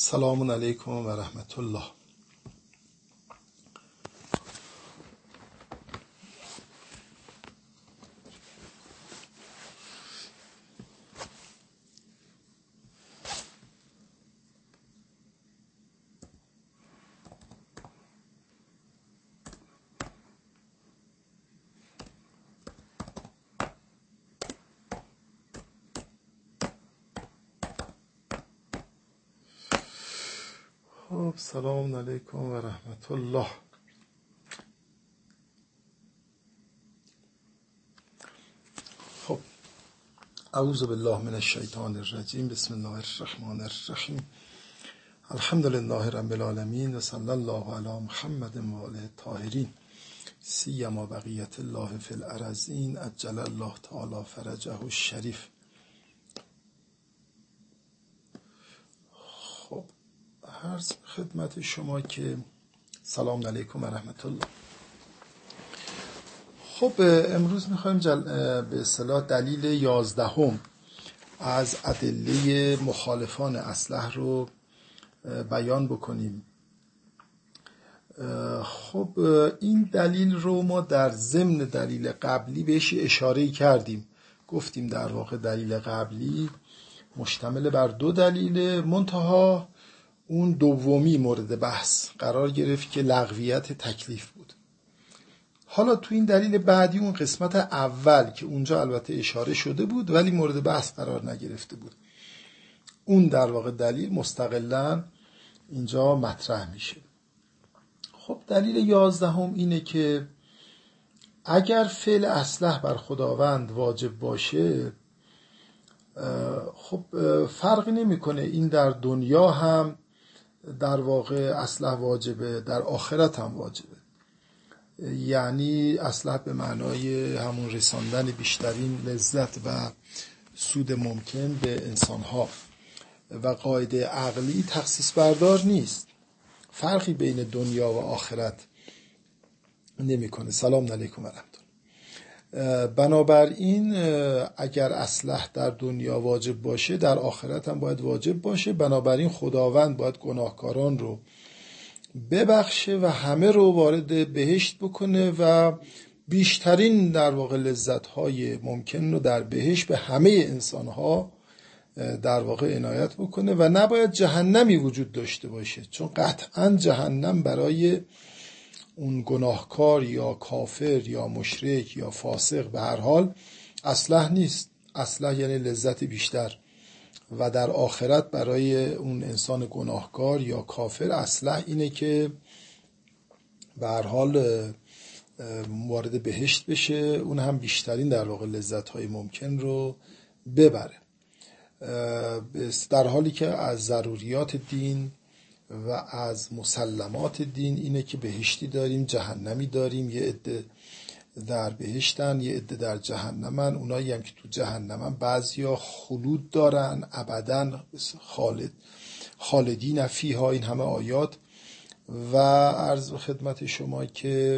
سلام علیکم و رحمت الله. خب سلام علیکم و رحمت الله. خب اعوذ بالله من الشیطان الرجیم. بسم الله الرحمن الرحیم. الحمد لله رب العالمین و صلی الله علی محمد و آله الطاهرین سیما بقیت الله فی الارضین عجل الله تعالی فرجه الشریف. خب عرض خدمت شما که سلام علیکم و رحمت الله. خب امروز میخوایم به اصطلاح دلیل 11 از ادله مخالفان اصلح رو بیان بکنیم. خب این دلیل رو ما در ضمن دلیل قبلی بهش اشاره کردیم. گفتیم در واقع دلیل قبلی مشتمل بر 2 دلیل، منتها اون دومی مورد بحث قرار گرفت که لغویت تکلیف بود. حالا تو این دلیل بعدی اون قسمت اول که اونجا البته اشاره شده بود ولی مورد بحث قرار نگرفته بود، اون در واقع دلیل مستقلاً اینجا مطرح میشه. خب دلیل 11 اینه که اگر فعل اصلح بر خداوند واجب باشه، خب فرقی نمیکنه این در دنیا هم در واقع اصلح واجبه، در آخرت هم واجبه. یعنی اصلح به معنای همون رساندن بیشترین لذت و سود ممکن به انسانها و قاعده عقلی تخصیص بردار نیست، فرقی بین دنیا و آخرت نمیکنه. سلام علیکم و رحمت الله. بنابراین اگر اصلح در دنیا واجب باشه در آخرت هم باید واجب باشه. بنابراین خداوند باید گناهکاران رو ببخشه و همه رو وارد بهشت بکنه و بیشترین در واقع لذت‌های ممکن رو در بهشت به همه انسان‌ها در واقع عنایت بکنه و نباید جهنمی وجود داشته باشه، چون قطعاً جهنم برای اون گناهکار یا کافر یا مشرک یا فاسق به هر حال اصلح نیست. اصلح یعنی لذت بیشتر و در آخرت برای اون انسان گناهکار یا کافر اصلح اینه که به هر حال وارد بهشت بشه، اون هم بیشترین در واقع لذت‌های ممکن رو ببره، در حالی که از ضروریات دین و از مسلمات دین اینه که بهشتی داریم، جهنمی داریم. یه عده در بهشتن، یه عده در جهنمن. اونایی هم که تو جهنمن بعضیا خلود دارن، ابداً خالدین فیها، این همه آیات. و عرض خدمت شما که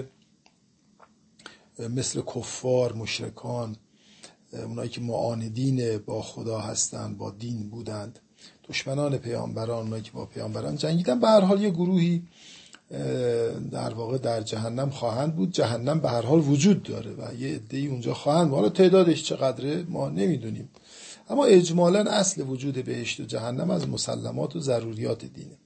مثل کفار، مشرکان، اونایی که معاندین با خدا هستن، با دین بودند، دشمنان پیامبران، اونایی که با پیامبران جنگیدن، به هر حال یه گروهی در واقع در جهنم خواهند بود. جهنم به هر حال وجود داره و یه عده‌ای اونجا خواهند. حالا تعدادش چقدره ما نمیدونیم، اما اجمالاً اصل وجود بهشت و جهنم از مسلمات و ضروریات دینه.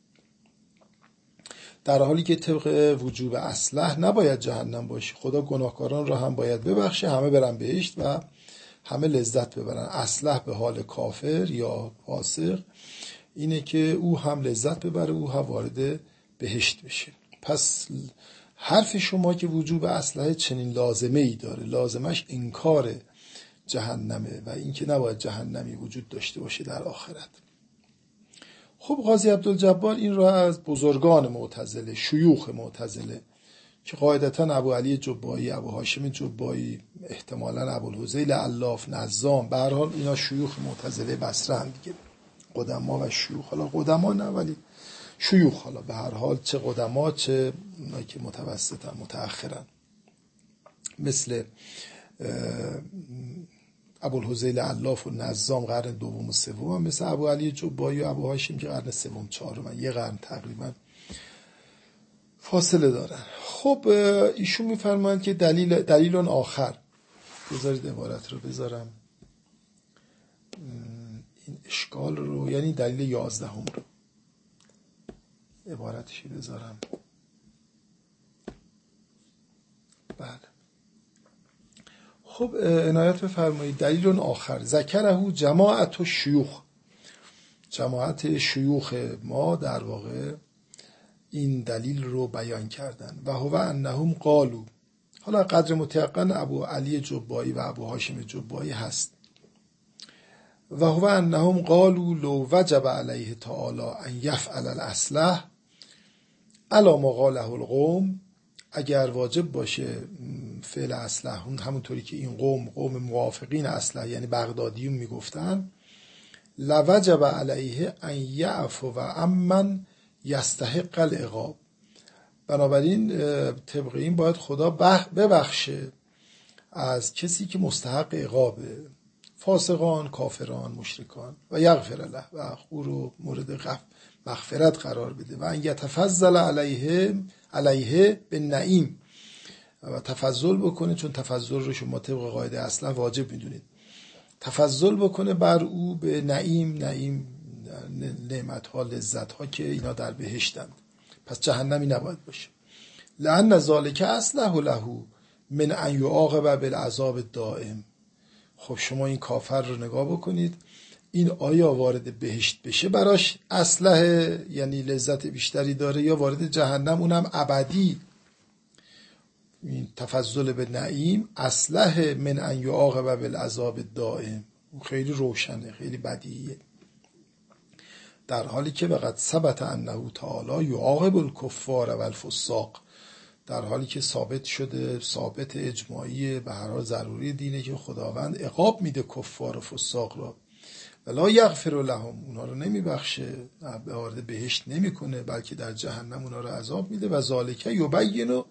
در حالی که طبق وجوب اصلح نباید جهنم باشه. خدا گناهکاران را هم باید ببخشه، همه برن بهشت و همه لذت ببرن. اصلح به حال کافر یا فاسق اینه که او هم لذت ببره، او هم وارد بهشت بشه. پس حرف شما که وجوب اصلح چنین لازمه ای داره، لازمش انکار جهنمه و اینکه نباید جهنمی وجود داشته باشه در آخرت. خب قاضی عبدالجبار این را از بزرگان معتزله، شیوخ معتزله که قاعدتاً ابو علی جبایی، ابو هاشم جبایی، احتمالاً ابوالهذیل علاف، نظام، به هر حال اینا شیوخ معتزله بصره هم دیگه، قدما و شیوخ. حالا قدما نه ولی شیوخ، حالا به هر حال چه قدما چه اونایی که متوسطن، متأخرن، مثل ابوالحذیل علاف و نظام قرن دوم و سوم، مثل ابو علی جبایی و ابو هاشم که قرن سوم چهارم، یه قرن تقریبا فاصله دارن. خب ایشون میفرمایند که دلیل آخر، بذارید عبارت رو بذارم این اشکال رو، یعنی دلیل 11 رو عبارتشی بذارم. بله خب عنایت بفرمایید. دلیل آخر ذکره جماعت شیوخ، جماعت شیوخ ما در واقع این دلیل رو بیان کردن. و هو انهم قالوا، حالا قدر متیقن ابو علی جبایی و ابو هاشم جبایی هست. و هو انهم قالوا لو وجب علیه تعالی ان یفعل الاصلح علی ما قاله القوم، اگر واجب باشه فعل اصلح همونطوری که این قوم موافقین اصلح یعنی بغدادیون میگفتن، لوجب علیه ان یعفو و امن یستحق العقاب، بنابراین طبق این باید خدا ببخشه از کسی که مستحق عقابه، فاسقان، کافران، مشرکان، و یغفر له، و او رو مورد مغفرت قرار بده، و ان یتفضل علیه به نعیم، و تفضل بکنه، چون تفضل رو شما طبق قاعده اصلا واجب میدونید، تفضل بکنه بر او به نعیم نعمت ها، لذت ها که اینا در بهشتند، پس جهنمی نباید باشه. لأن ذالک اصلح له من ان یعاقب بالعذاب الدائم. خب شما این کافر رو نگاه بکنید، این آیا وارد بهشت بشه براش اصلح، یعنی لذت بیشتری داره، یا وارد جهنم اونم ابدی؟ این تفضل به نعیم اصلح من ان یعاقب بالعذاب الدائم، خیلی روشنه، خیلی بدیهیه، در حالی که وقد ثبت انه تعالی یعاقب الکفار و الفساق، در حالی که ثابت شده، ثابت اجماعی به هر حال ضروری دینه که خداوند عقاب میده کفار و فساق را، ولا یغفر لهم، اونا رو نمیبخشه، به وارد بهشت نمیکنه، بلکه در جهنم اونا رو عذاب میده. و ذالک یبین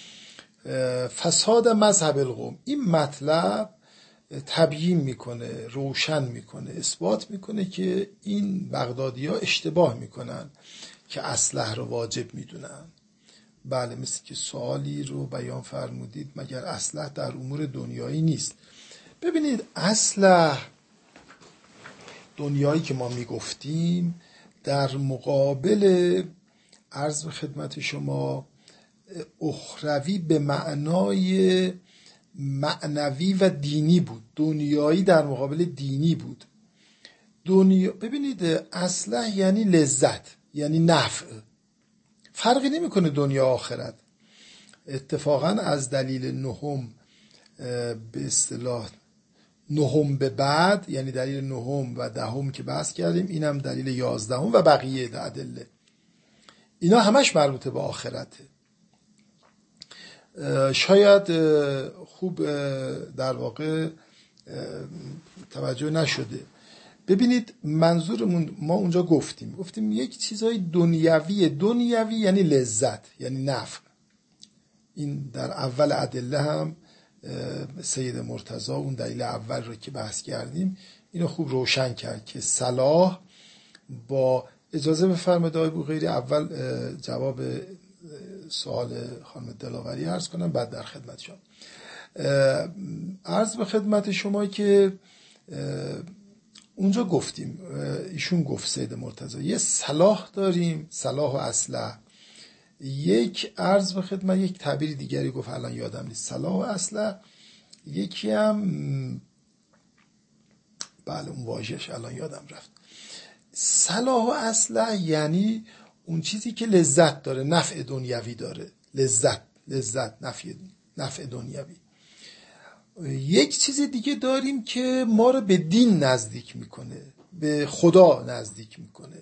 فساد مذهب القوم، این مطلب تبیین میکنه، روشن میکنه، اثبات میکنه که این بغدادی ها اشتباه میکنن که اصلح رو واجب میدونن. بله، مثل که سوالی رو بیان فرمودید، مگر اصلح در امور دنیایی نیست؟ ببینید اصلح دنیایی که ما میگفتیم در مقابل عرض به خدمت شما اخروی به معنای معنوی و دینی بود، دنیایی در مقابل دینی بود. ببینید اصلح یعنی لذت، یعنی نفع، فرقی نمیکنه دنیا آخرت. اتفاقا از دلیل نهم به اصطلاح نهم به بعد، یعنی دلیل نهم و دهم که بحث کردیم، اینم دلیل 11 و بقیه ادله، اینا همش مربوطه به آخرته. شاید خوب در واقع توجه نشده. ببینید منظورمون، ما اونجا گفتیم یک چیزای دنیوی یعنی لذت، یعنی نفع. این در اول ادله هم سید مرتضی اون دلیل اول رو که بحث کردیم اینو خوب روشن کرد که صلاح با اجازه بفرمایید آقای بوقیری اول جواب سوال خانم دلاوری عرض کنم، بعد در خدمت شما. عرض به خدمت شما که اونجا گفتیم، ایشون گفت سید مرتضی یه صلاح داریم، صلاح و اصلح. یک عرض به خدمت یک تعبیر دیگری گفت، الان یادم نیست، صلاح و اصلح. یکی هم بله اون واژه‌اش الان یادم رفت. صلاح و اصلح یعنی اون چیزی که لذت داره، نفع دنیوی داره، لذت نفع دنیوی. یک چیز دیگه داریم که ما رو به دین نزدیک میکنه، به خدا نزدیک میکنه.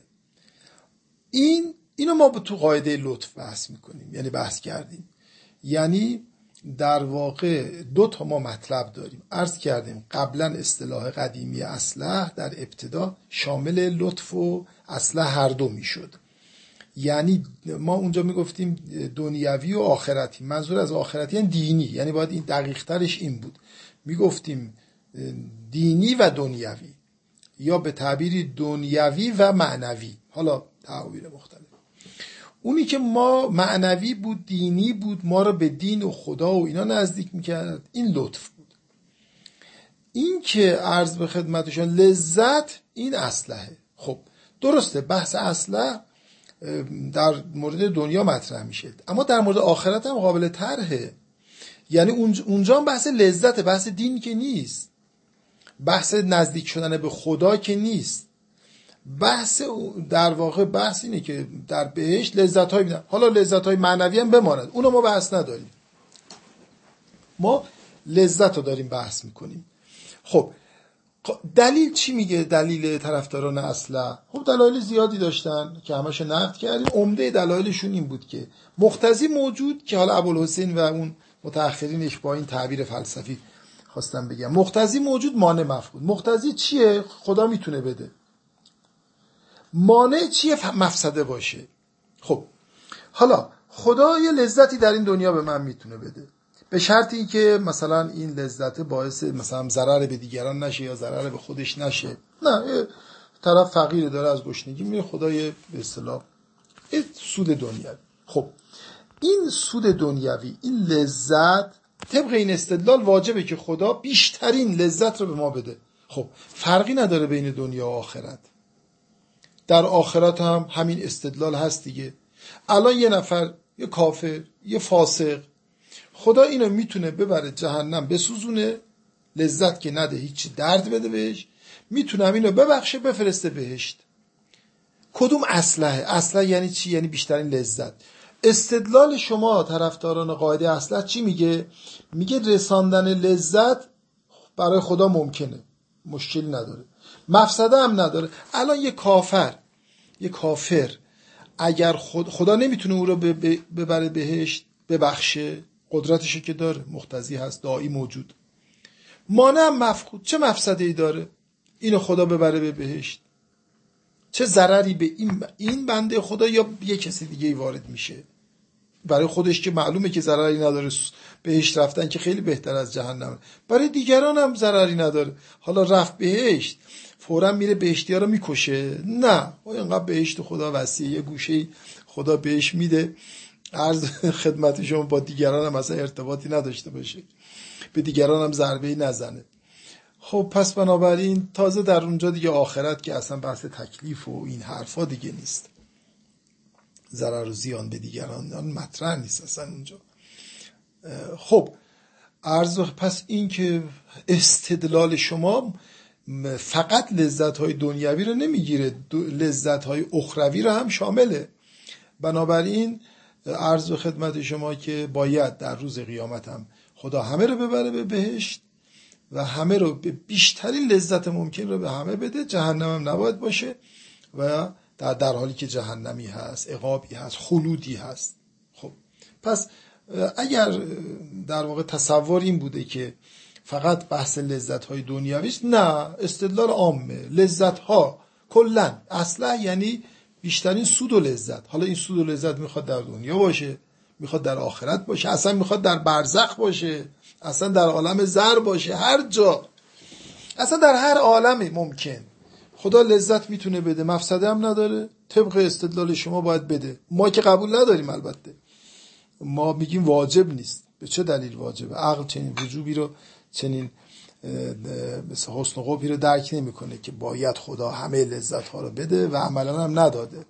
اینو ما تو قاعده لطف بحث میکنیم، یعنی بحث کردیم. یعنی در واقع دو تا ما مطلب داریم. عرض کردیم قبلا اصطلاح قدیمی اصلح در ابتدا شامل لطف و اصلح هر دو میشد. یعنی ما اونجا میگفتیم دنیوی و آخرتی، منظور از آخرتی یعنی دینی، یعنی باید این دقیق ترش این بود. میگفتیم دینی و دنیوی، یا به تعبیری دنیوی و معنوی، حالا تعبیر مختلف. اونی که ما معنوی بود، دینی بود، ما رو به دین و خدا و اینا نزدیک میکرد، این لطف بود. این که عرض به خدمتشون لذت، این اسلحه. خب درسته بحث اسلحه در مورد دنیا مطرح میشه، اما در مورد آخرت هم قابل طرحه. یعنی اونجا هم بحث لذت، بحث دین که نیست، بحث نزدیک شدن به خدا که نیست. بحث در واقع بحث اینه که در بهشت لذت‌های میدن، حالا لذت‌های معنوی هم بماند، اونو ما بحث نداریم، ما لذت رو داریم بحث میکنیم. خب دلیل چی میگه؟ دلیل طرفداران اصلا خب دلایل زیادی داشتن که همش نقد کردیم. عمده دلایلشون این بود که مقتضی موجود، که حالا ابوالحسین و اون متأخرینش با این تعبیر فلسفی خواستم بگم مقتضی موجود مانع مفقود. مقتضی چیه؟ خدا میتونه بده. مانع چیه؟ مفسده باشه. خب حالا خدا یه لذتی در این دنیا به من میتونه بده، به شرطی که مثلا این لذت باعث مثلا ضرر به دیگران نشه یا ضرر به خودش نشه. نه، یه طرف فقیر داره از گشنگی میره، خدا یه به اصطلاح سود دنیوی. خب این سود دنیوی، این لذت، طبق این استدلال واجبه که خدا بیشترین لذت رو به ما بده. خب فرقی نداره بین دنیا و آخرت. در آخرت هم همین استدلال هست دیگه. الان یه نفر، یه کافر، یه فاسق، خدا اینو میتونه ببره جهنم بسوزونه، لذت که نده، هیچی درد بده بهش، میتونه اینو ببخشه بفرسته بهشت. کدوم اسلحه یعنی چی؟ یعنی بیشترین لذت. استدلال شما طرفداران قاعده اسلحه چی میگه؟ میگه رساندن لذت برای خدا ممکنه، مشکلی نداره، مفسده هم نداره. الان یه کافر اگر خدا نمیتونه او رو ببره بهشت، ببخشه، قدرتشو که داره، مقتضی هست، داعی موجود، مانع هم مفقود، چه مفسده‌ای داره اینو خدا ببره به بهشت؟ چه ضرری به این بنده خدا یا یه کسی دیگه ای وارد میشه؟ برای خودش که معلومه که ضرری نداره، بهشت رفتن که خیلی بهتر از جهنم. برای دیگران هم ضرری نداره. حالا رفت بهشت، فوراً میره بهشتی‌ها رو میکشه؟ نه، اینقدر بهشت خدا وسیعه، یه گوشه خدا بهش میده، عرض خدمت شما با دیگران هم اصلا ارتباطی نداشته باشه، به دیگران هم ضربه‌ای نزنه. خب پس بنابراین تازه در اونجا دیگه آخرت که اصلا بحث تکلیف و این حرفا دیگه نیست، ضرر و زیان به دیگران مطرح نیست اصلا اونجا. خب پس این که استدلال شما فقط لذت‌های دنیوی رو نمیگیره، لذت‌های اخروی رو هم شامله. بنابراین عرض و خدمت شما که باید در روز قیامت هم خدا همه رو ببره به بهشت و همه رو به بیشترین لذت ممکن رو به همه بده، جهنم هم نباید باشه و در حالی که جهنمی هست، عقابی هست، خلودی هست. خب پس اگر در واقع تصور این بوده که فقط بحث لذت‌های دنیوی است، نه، استدلال عامه، لذت‌ها کلاً اصلا یعنی بیشترین سود و لذت. حالا این سود و لذت میخواد در دنیا باشه، میخواد در آخرت باشه، اصلا میخواد در برزخ باشه، اصلا در عالم زر باشه، هر جا، اصلا در هر عالمی ممکن خدا لذت میتونه بده، مفسده هم نداره. طبق استدلال شما باید بده، ما که قبول نداریم. البته ما میگیم واجب نیست. به چه دلیل واجبه؟ عقل چنین وجوبی رو، چنین مثل حسن و قبحی رو درک نمیکنه که باید خدا همه لذت ها رو بده و عملا هم نداده.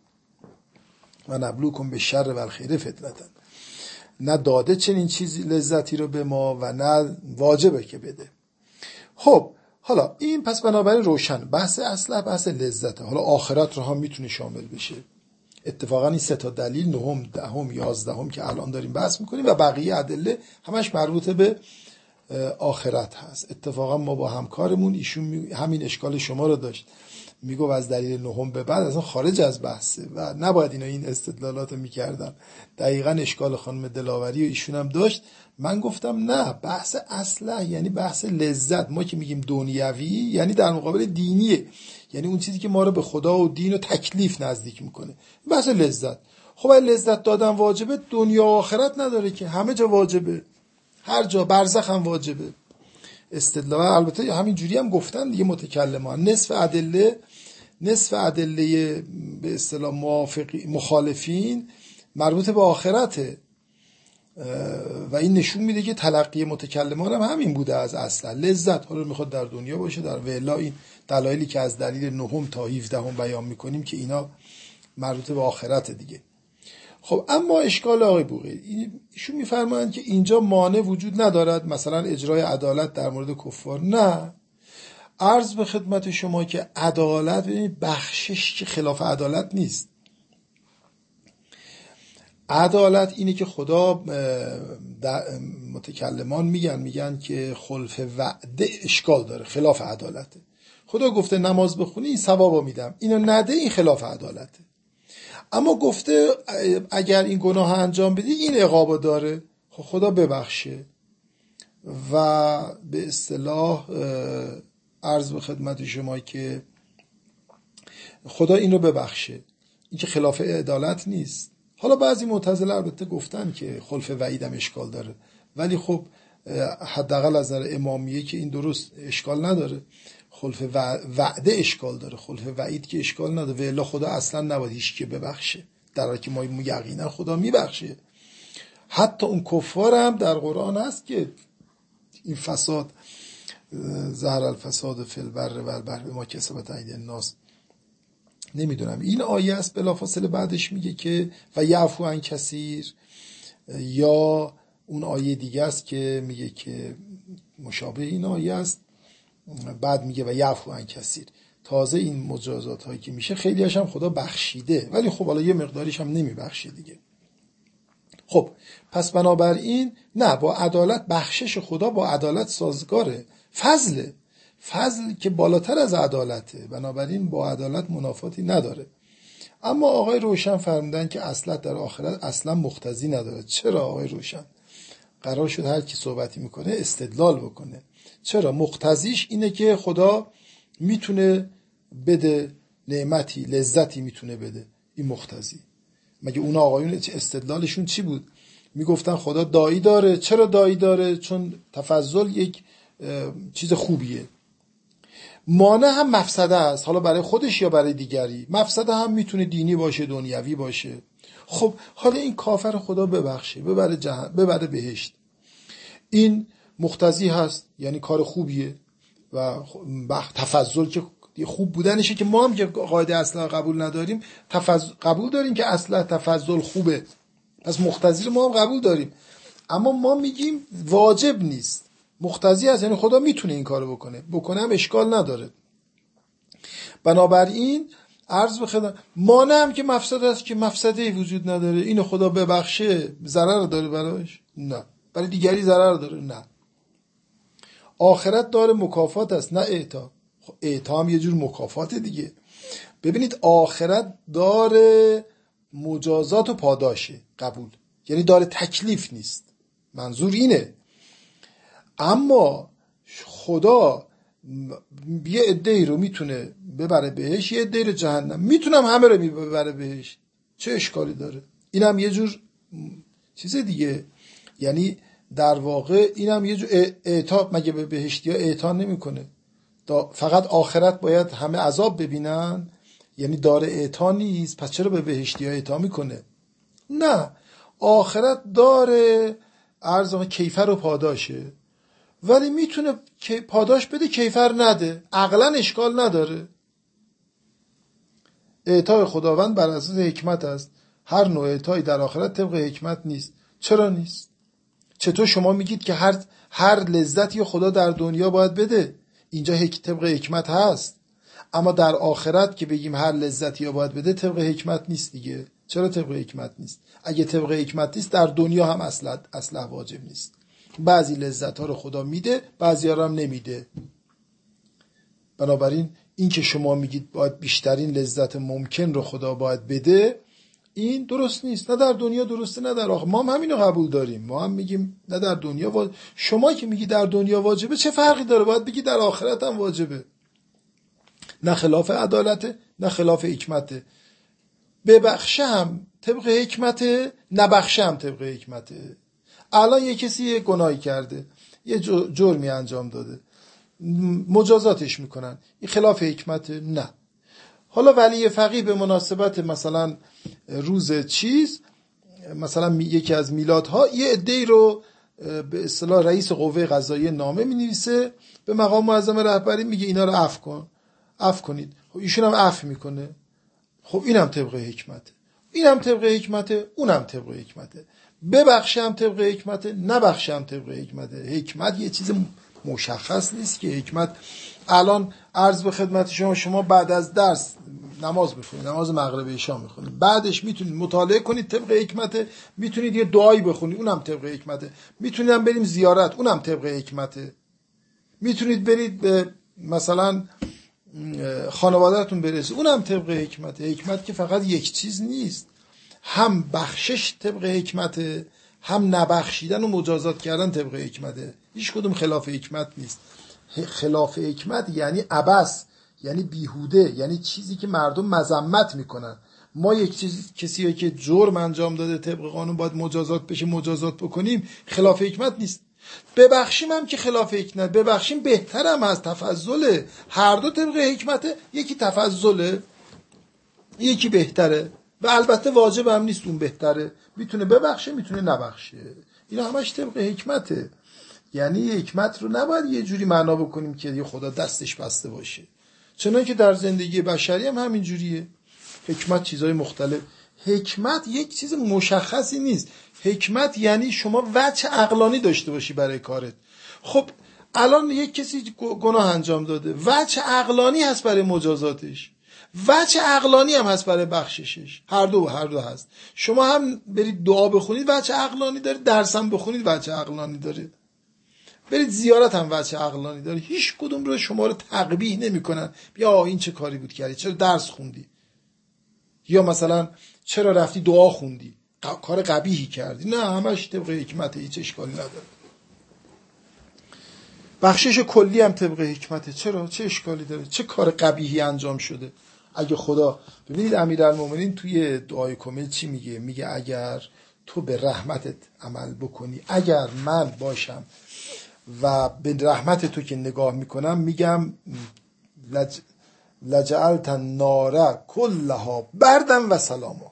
و نبلوکم به شر و الخیر فتنتن، نه داده چنین چیزی لذتی رو به ما و نه واجبه که بده. خب حالا این پس بنابراین روشن بحث اصلا بحث لذته. حالا آخرت رو هم میتونه شامل بشه. اتفاقا این 3 دلیل، 9، 10، 11 که الان داریم بحث میکنیم و بقیه ادله همش مربوط به آخرت هست. اتفاقا ما با همکارمون ایشون همین اشکال شما رو داشت، میگو از دلیل 9 به بعد اصلا خارج از بحثه و نباید اینا این استدلالات رو میکردن. دقیقا اشکال خانم دلاوری و ایشون هم داشت. من گفتم نه، بحث اصلا یعنی بحث لذت. ما که میگیم دنیوی یعنی در مقابل دینیه، یعنی اون چیزی که ما رو به خدا و دین و تکلیف نزدیک میکنه، بحث لذت. خب لذت دادن واجبه، دنیا و آخرت نداره که، همه جا واجبه، هر جا، برزخ هم واجبه. استدلال. البته همین جوری هم گفتن دیگه متکلمان، نصف ادله به اصطلاح مخالفین مربوط به آخرته و این نشون میده که تلقی متکلمان هم همین بوده از اصلا، لذت حالا میخواد در دنیا باشه در ولا. این دلایلی که از دلیل 9 تا 17 بیان میکنیم که اینا مربوط به آخرت دیگه. خب اما اشکال آقای بوقی ایشون میفرمایند که اینجا مانع وجود ندارد مثلا اجرای عدالت در مورد کفار. نه، عرض به خدمت شما که عدالت، ببینید بخشش که خلاف عدالت نیست. عدالت اینه که خدا متکلمان میگن که خلف وعده اشکال داره، خلاف عدالته. خدا گفته نماز بخونی این ثوابو میدم، اینو نده این خلاف عدالته. اما گفته اگر این گناه انجام بدی این عقابو داره، خدا ببخشه و به اصطلاح عرض به خدمت شما که خدا اینو ببخشه، این که خلاف عدالت نیست. حالا بعضی معتزله البته گفتن که خلف وعید هم اشکال داره، ولی خب حداقل از نظر امامیه که این درست اشکال نداره، خلف وعده اشکال داره، خلف وعید که اشکال نداره. و الا خدا اصلا نباید هیچ کی ببخشه، در حالی که ما یقینا خدا میبخشه. حتی اون کفار هم در قرآن هست که این فساد ظهر الفساد فی البر و البحر بما کسبت ایدی الناس، نمیدونم این آیه است بلافاصله بعدش میگه که و یعفو عن کثیر، یا اون آیه دیگه است که میگه که مشابه این آیه است، بعد میگه و یعفو عن کثیر. تازه این مجازات هایی که میشه خیلی هاش هم خدا بخشیده، ولی خب حالا یه مقداریش هم نمیبخشه دیگه. خب پس بنابراین نه، با عدالت بخشش خدا با عدالت سازگاره، فضل که بالاتر از عدالته، بنابراین با عدالت منافاتی نداره. اما آقای روشن فرمودن که اصلا در آخرت اصلا مقتضی نداره. چرا آقای روشن؟ قرار شد هر کی صحبتی میکنه استدلال بکنه. چرا؟ مقتضیش اینه که خدا میتونه بده نعمتی، لذتی میتونه بده، این مقتضی. مگه اون آقایون استدلالشون چی بود؟ میگفتن خدا دایی داره. چرا دایی داره؟ چون تفضل یک چیز خوبیه. مانع هم مفسده است، حالا برای خودش یا برای دیگری. مفسده هم میتونه دینی باشه، دنیوی باشه. خب حالا این کافر خدا ببخشه، ببره بهشت، این مقتضی هست، یعنی کار خوبیه و تفضل که خوب بودنشه، که ما هم که قاعده اصلا قبول نداریم، قبول داریم که اصلا تفضل خوبه، پس مقتضی رو ما هم قبول داریم، اما ما میگیم واجب نیست، مقتضی هست، یعنی خدا میتونه این کارو بکنه هم اشکال نداره. بنابراین عرض بخدم مانع هم که مفسده است، که مفسده وجود نداره، اینو خدا ببخشه ضرر داره براش؟ نه. برای دیگری ضرر داره؟ نه. آخرت داره مکافات است نه اعطا. اعطا هم یه جور مکافات دیگه. ببینید آخرت داره مجازات و پاداشه، قبول، یعنی داره تکلیف نیست، منظور اینه. اما خدا یه عده‌ای رو میتونه ببره بهش، یه عده‌ای رو جهنم. میتونم همه رو ببره بهش، چه اشکالی داره؟ اینم یه جور چیز دیگه، یعنی در واقع اینم یه جور اعطا. مگه به بهشتی ها اعطا نمیکنه؟ فقط آخرت باید همه عذاب ببینن، یعنی داره اعطا نیست، پس چرا به بهشتی ها اعطا میکنه؟ نه، آخرت داره ارزان کیفر و پاداشه، ولی میتونه پاداش بده کیفر نده، عقلا اشکال نداره. اعطای خداوند بر اساس حکمت است، هر نوع اعطایی در آخرت طبق حکمت نیست. چرا نیست؟ چطور شما میگید که هر لذتی خدا در دنیا باید بده؟ اینجا طبق حکمت هست، اما در آخرت که بگیم هر لذتی باید بده طبق حکمت نیست دیگه. چرا طبق حکمت نیست؟ اگه طبق حکمت نیست در دنیا هم اصلا واجب نیست. بعضی لذت ها رو خدا میده، بعضی ها رو هم نمیده. بنابراین این که شما میگید باید بیشترین لذت ممکن رو خدا باید بده، این درست نیست. نه در دنیا درسته نه در آخرت. ما هم همینو قبول داریم، ما هم میگیم نه در دنیا شما که میگی در دنیا واجبه، چه فرقی داره؟ باید بگی در آخرت هم واجبه. نه خلاف عدالته نه خلاف حکمته. ببخشه هم طبق حکمته، نبخشه هم طبق حکمته. الان یه کسی یه گناهی کرده، یه جرمی انجام داده، مجازاتش میکنن، این خلاف حکمت؟ نه. حالا ولی فقیه به مناسبت مثلا روز چیز، مثلا یکی از میلادها، یه عده‌ای رو به اصطلاح رئیس قوه قضاییه نامه می‌نویسه به مقام معظم رهبری، میگه اینا رو عفو کنید. خب ایشون هم عفو میکنه. خب اینم طبق حکمته، اینم طبق حکمته، اونم طبق حکمته. ببخشم طبق حکمته، نبخشم طبق حکمته. حکمت یه چیز مشخص نیست که حکمت. الان عرض به خدمت شما بعد از درس نماز بخونید، نماز مغرب عشا میخونید، بعدش میتونید مطالعه کنید طبق حکمته، میتونید یه دعایی بخونید اونم طبق حکمته، میتونید هم بریم زیارت اونم طبق حکمته، میتونید برید به مثلا خانواده‌تون برسید اونم طبق حکمته. حکمت که فقط یک چیز نیست، هم بخشش طبق حکمته، هم نبخشیدن و مجازات کردن طبق حکمته. هیچ کدوم خلاف حکمت نیست. خلاف حکمت یعنی عبث، یعنی بیهوده، یعنی چیزی که مردم مذمت میکنن. ما یک چیز کسی که جرم انجام داده طبق قانون باید مجازات بشه، مجازات بکنیم، خلاف حکمت نیست. ببخشیم هم که خلاف حکمت، ببخشیم بهترم از تفضله. هر دو طبق حکمته، یکی تفضله یکی بهتره و البته واجب هم نیست اون بهتره، میتونه ببخشه میتونه نبخشه، اینا همش طبق حکمته. یعنی حکمت رو نباید یه جوری معنا بکنیم که یه خدا دستش بسته باشه، چنانکه در زندگی بشری هم همین جوریه. حکمت چیزای مختلف. حکمت یک چیز مشخصی نیست. حکمت یعنی شما وجه عقلانی داشته باشی برای کارت. خب الان یک کسی گناه انجام داده، وجه عقلانی هست برای مجازاتش، وجه عقلانی هم هست برای بخششش، هر دو هست. شما هم برید دعا بخونید وجه عقلانی داره، درس هم بخونید وجه عقلانی داره، برید زیارت هم وجه عقلانی داره. هیچ کدوم رو شما رو تقبیح نمی‌کنن. بیا این چه کاری بود کردی، چرا درس خوندی، یا مثلا چرا رفتی دعا خوندی، کار قبیحی کردی. نه، همش طبق حکمت، هیچ اشکالی نداره. بخشش کلی هم طبق حکمته. چرا؟ چه اشکالی داره؟ چه کار قبیحی انجام شده؟ اگه خدا، ببینید امیرالمومنین توی دعای کمیل چی میگه؟ میگه اگر تو به رحمتت عمل بکنی، اگر من باشم و به رحمت تو که نگاه میکنم، میگم لجعلت النار کلها بردا و سلاما.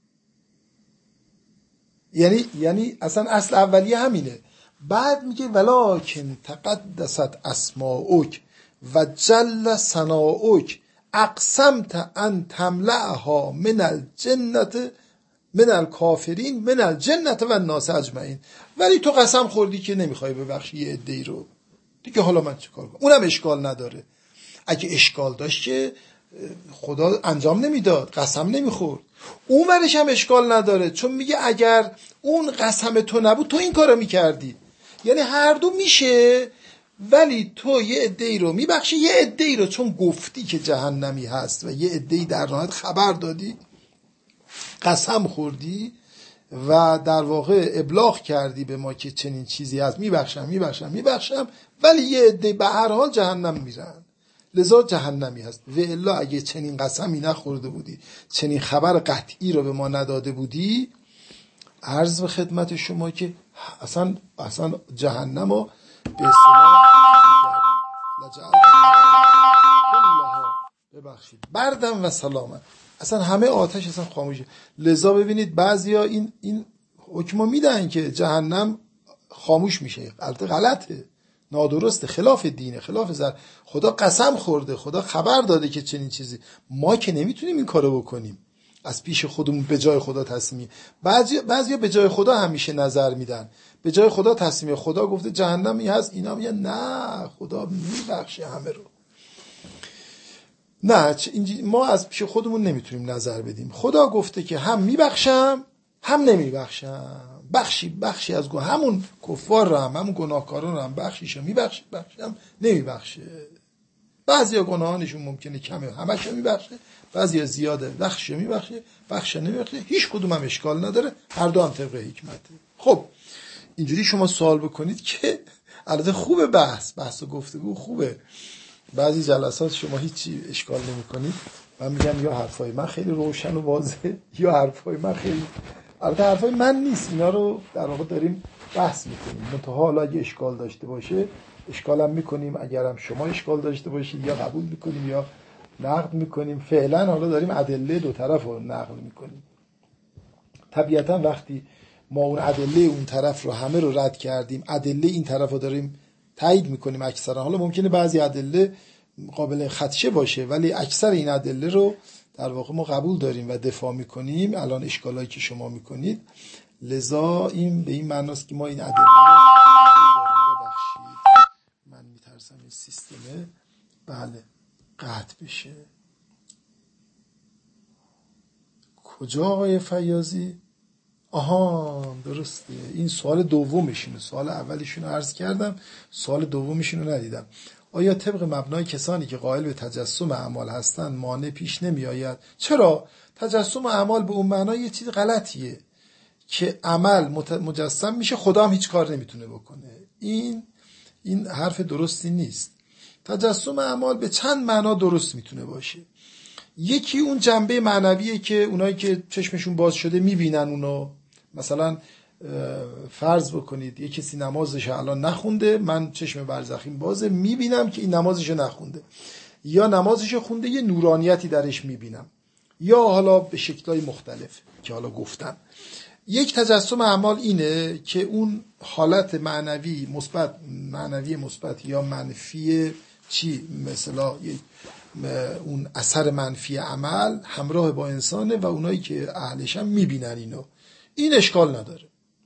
یعنی اصلا اصل اولیه همینه. بعد میگه ولکن تقدست اسماؤک و جل ثناؤک اقسمت ان تملأها من الجنة من الکافرین من الجنة و الناس اجمعین. ولی تو قسم خوردی که نمیخوای ببخشی یه عده‌ای رو دیگه، حالا من چیکار کنم؟ اونم اشکال نداره. اگه اشکال داشت که خدا انجام نمیداد، قسم نمیخورد. اون ورش هم اشکال نداره، چون میگه اگر اون قسم تو نبود تو این کارو میکردی. یعنی هر دو میشه، ولی تو یه عده‌ای رو میبخشی، یه عده‌ای رو چون گفتی که جهنمی هست و یه عده‌ای در نهایت خبر دادی، قسم خوردی و در واقع ابلاغ کردی به ما که چنین چیزی هست، میبخشم، ولی یه عده به هر حال جهنم میرن، لذا جهنمی هست. و الا اگه چنین قسمی نخورده بودی، چنین خبر قطعی رو به ما نداده بودی، عرض به خدمت شما که اصلا جهنم رو به اصطلاح ببخشید بردم و سلامت، اصلا همه آتش اصلا خاموشه. لذا ببینید بعضیا این حکمو میدن که جهنم خاموش میشه. البته غلطه، نادرسته، خلاف دینه، خلاف خدا قسم خورده، خدا خبر داده که چنین چیزی. ما که نمیتونیم این کارو بکنیم، از پیش خودمون به جای خدا تصمیم. بعضیا به جای خدا همیشه نظر میدن، به جای خدا تصمیم. خدا گفته جهنمی هست، اینا میگن نه خدا میبخشه همه رو. نه، ما از پیش خودمون نمیتونیم نظر بدیم. خدا گفته که هم میبخشم هم نمیبخشم. بخشی از همون کفار رو هم، همون گناهکاران رو هم بخشیشو میبخشم نمیبخشه. بعضیا گناهانشون ممکنه کمه، همشو میبخشه، بعضیا زیاده، بخشو میبخشه، بخشو نمیبخشه. هیچ کدوم هم اشکال نداره، هر دو هم طبق حکمته. خب اینجوری شما سوال بکنید که البته خوبه، بحث و گفتگو خوبه. بعضی جلسات شما هیچی اشکال نمی‌کنید، من میگم یا حرفای من خیلی روشن و واضحه یا حرفای من خیلی البته حرفای من نیست، اینا رو در واقع داریم بحث میکنیم. منتها حالا اگه اشکال داشته باشه اشکالم میکنیم، اگرم شما اشکال داشته باشید یا قبول میکنیم یا نقد میکنیم. فعلا حالا داریم ادله دو طرف رو نقل میکنیم. طبیعتا وقتی ما اون ادله اون طرف رو همه رو رد کردیم، ادله این طرف رو داریم تایید میکنیم اکثرا. حالا ممکنه بعضی ادله قابل خدشه باشه ولی اکثر این ادله رو در واقع ما قبول داریم و دفاع میکنیم. الان اشکالایی که شما میکنید لذا این به این معناست که ما این ادله رو قبول داریم. ببخشید من میترسم این سیستمه بله قطع بشه. کجا آقای فیاضی؟ آها درسته، این سوال دومشونه. سوال اولیشون رو عرض کردم، سوال دومشون رو ندیدم. آیا طبق مبنای کسانی که قائل به تجسم اعمال هستند مانع پیش نمی آید؟ چرا؟ تجسم اعمال به اون معنای یه چیز غلطیه که عمل مجسم میشه، خدا هم هیچ کار نمیتونه بکنه. این حرف درستی نیست. تجسم اعمال به چند معنا درست میتونه باشه. یکی اون جنبه معنویه که اونایی که چشمشون باز شده میبینن اونو. مثلا فرض بکنید یه کسی نمازش الان نخونده، من چشم برزخیم بازه میبینم که این نمازش نخونده، یا نمازش خونده یه نورانیتی درش میبینم، یا حالا به شکل‌های مختلف که حالا گفتم. یک تجسم اعمال اینه که اون حالت معنوی مثبت یا منفی چی مثلا اون اثر منفی عمل همراه با انسانه و اونایی که اهلش هم میبینن اینو. این اشکال نداره.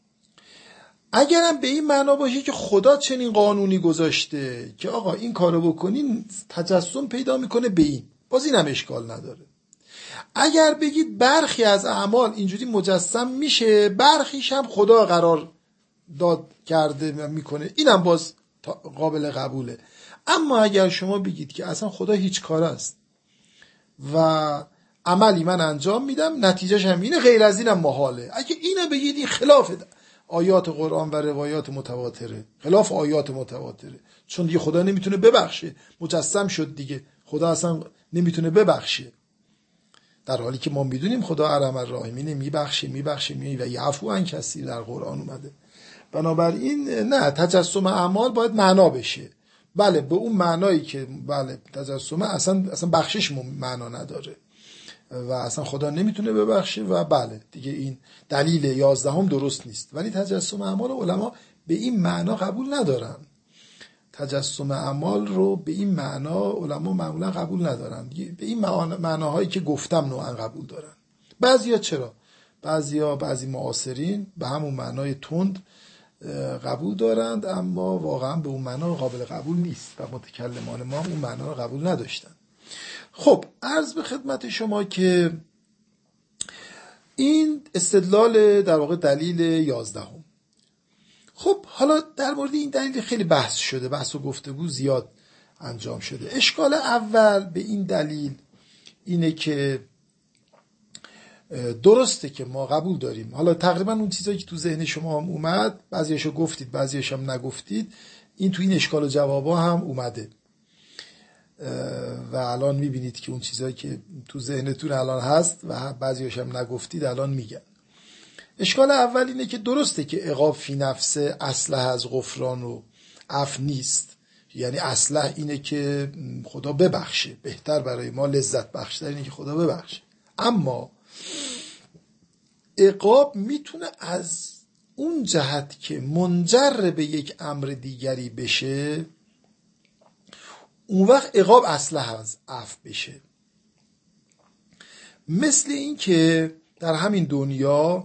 اگرم به این معنا باشه که خدا چنین قانونی گذاشته که آقا این کارو بکنین تجسم پیدا میکنه به این، باز اینم اشکال نداره. اگر بگید برخی از اعمال اینجوری مجسم میشه، برخیش هم خدا قرار داد کرده میکنه، اینم باز قابل قبوله. اما اگر شما بگید که اصلا خدا هیچ کار است و عملی من انجام میدم نتیجهش هم اینه، غیر از اینم محاله، اگه اینو بگید این خلاف آیات قرآن و روایات متواتره، خلاف آیات متواتره، چون دیگه خدا نمیتونه ببخشه، مجسم شد دیگه، خدا اصلا نمیتونه ببخشه، در حالی که ما میدونیم خدا ارحم الراحمین، میبخشه و یعفو عن کثیر در قرآن اومده. بنابراین نه، تجسم اعمال باید معنا بشه. بله به اون معنایی که بله تجسم اصلا بخشش معنا نداره و اصلا خدا نمیتونه ببخشه و بله دیگه این دلیل 11 درست نیست. ولی تجسم اعمال علما به این معنا قبول ندارن. تجسم اعمال رو به این معنا علما معمولا قبول ندارن. به این معناهایی که گفتم نوعا قبول دارن. بعضیا چرا؟ بعضی معاصرین به همون معنای تند قبول دارند، اما واقعا به اون معنا قابل قبول نیست و متکلمان ما اون معنا رو قبول نداشتن. خب عرض به خدمت شما که این استدلال در واقع دلیل 11. خب حالا در مورد این دلیل خیلی بحث شده، بحث و گفتگو زیاد انجام شده. اشکال اول به این دلیل اینه که درسته که ما قبول داریم، حالا تقریبا اون چیزایی که تو ذهن شما هم اومد بعضیاشو گفتید بعضیاش هم نگفتید، این تو این اشکال و جوابا هم اومده و الان میبینید که اون چیزایی که تو ذهنتون الان هست و بعضیاش هم نگفتید الان میگن. اشکال اول اینه که درسته که عقاب فی نفسه اصله از غفران و عفو نیست، یعنی اصله اینه که خدا ببخشه، بهتر برای ما لذت بخشتر اینه که خدا ببخشه، اما عقاب میتونه از اون جهت که منجر به یک امر دیگری بشه، اون وقت عقاب اصله از عفو بشه. مثل این که در همین دنیا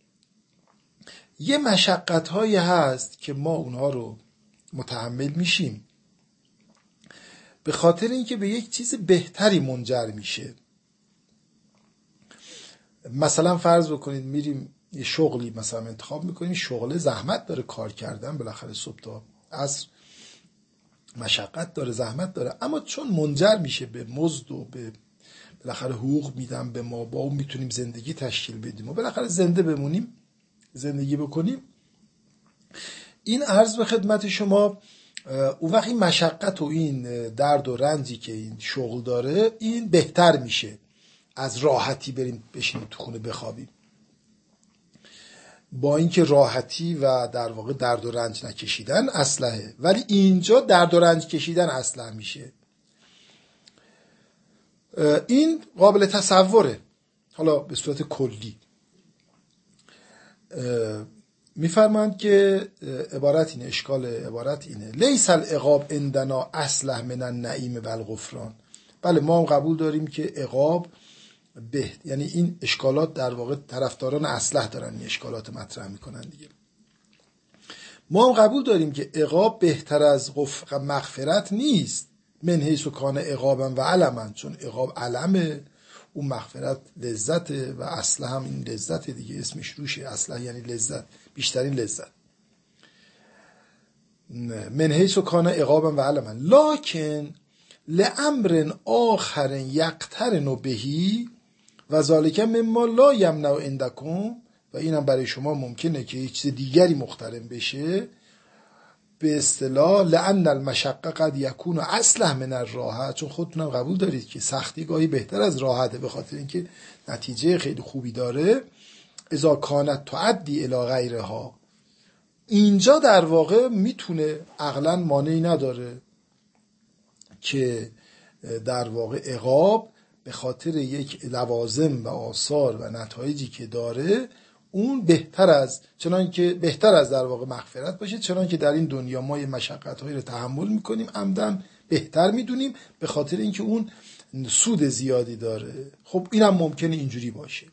یه مشقت‌هایی هست که ما اونها رو متحمل میشیم به خاطر اینکه به یک چیز بهتری منجر میشه. مثلا فرض بکنید میریم یه شغلی مثلا انتخاب میکنیم، شغل زحمت داره کار کردن، بالاخره صبح تا عصر مشقت داره، زحمت داره، اما چون منجر میشه به مزد و به بالاخره حقوق میدن به ما، با اون میتونیم زندگی تشکیل بدیم و بالاخره زنده بمونیم، زندگی بکنیم، این عرض به خدمت شما اون وقت این مشقت و این درد و رنجی که این شغل داره این بهتر میشه از راحتی بریم بشینیم تو خونه بخوابیم. با اینکه راحتی و در واقع درد و رنج نکشیدن اصلحه، ولی اینجا درد و رنج کشیدن اصلح میشه. این قابل تصوره. حالا به صورت کلی میفرمایند که عبارت اینه، اشکال عبارت اینه: لیس العقاب عندنا اصلح من النعیم و الغفران. بله ما هم قبول داریم که عقاب یعنی این اشکالات در واقع طرفداران اصلح دارن این اشکالات مطرح میکنن دیگه. ما هم قبول داریم که عقاب بهتر از مغفرت نیست، من حیث کان عقابا و علما، چون عقاب علمه، اون مغفرت لذته و اصلح هم این لذته دیگه، اسمش روشه، اصلح یعنی لذت، بیشترین لذت. من حیث کان عقابا و علما لکن لامر آخر یقترن بهی و ذالک مما لا یمنع عندکم، و اینم برای شما ممکنه که هیچ چیز دیگری مقترن بشه، به اصطلاح لأن المشقه قد یکون اصلح من الراحه، چون خودتونم قبول دارید که سختی گاهی بهتر از راحته، به خاطر اینکه نتیجه خیلی خوبی داره. اذا کانت تعدی الی غیرها، اینجا در واقع میتونه عقلا مانعی نداره که در واقع عقاب به خاطر یک لوازم و آثار و نتایجی که داره اون بهتر از در واقع مغفرت باشه، چنان که در این دنیا ما یه مشقت‌هایی رو تحمل میکنیم عمدن بهتر میدونیم به خاطر اینکه اون سود زیادی داره. خب اینم ممکنه اینجوری باشه.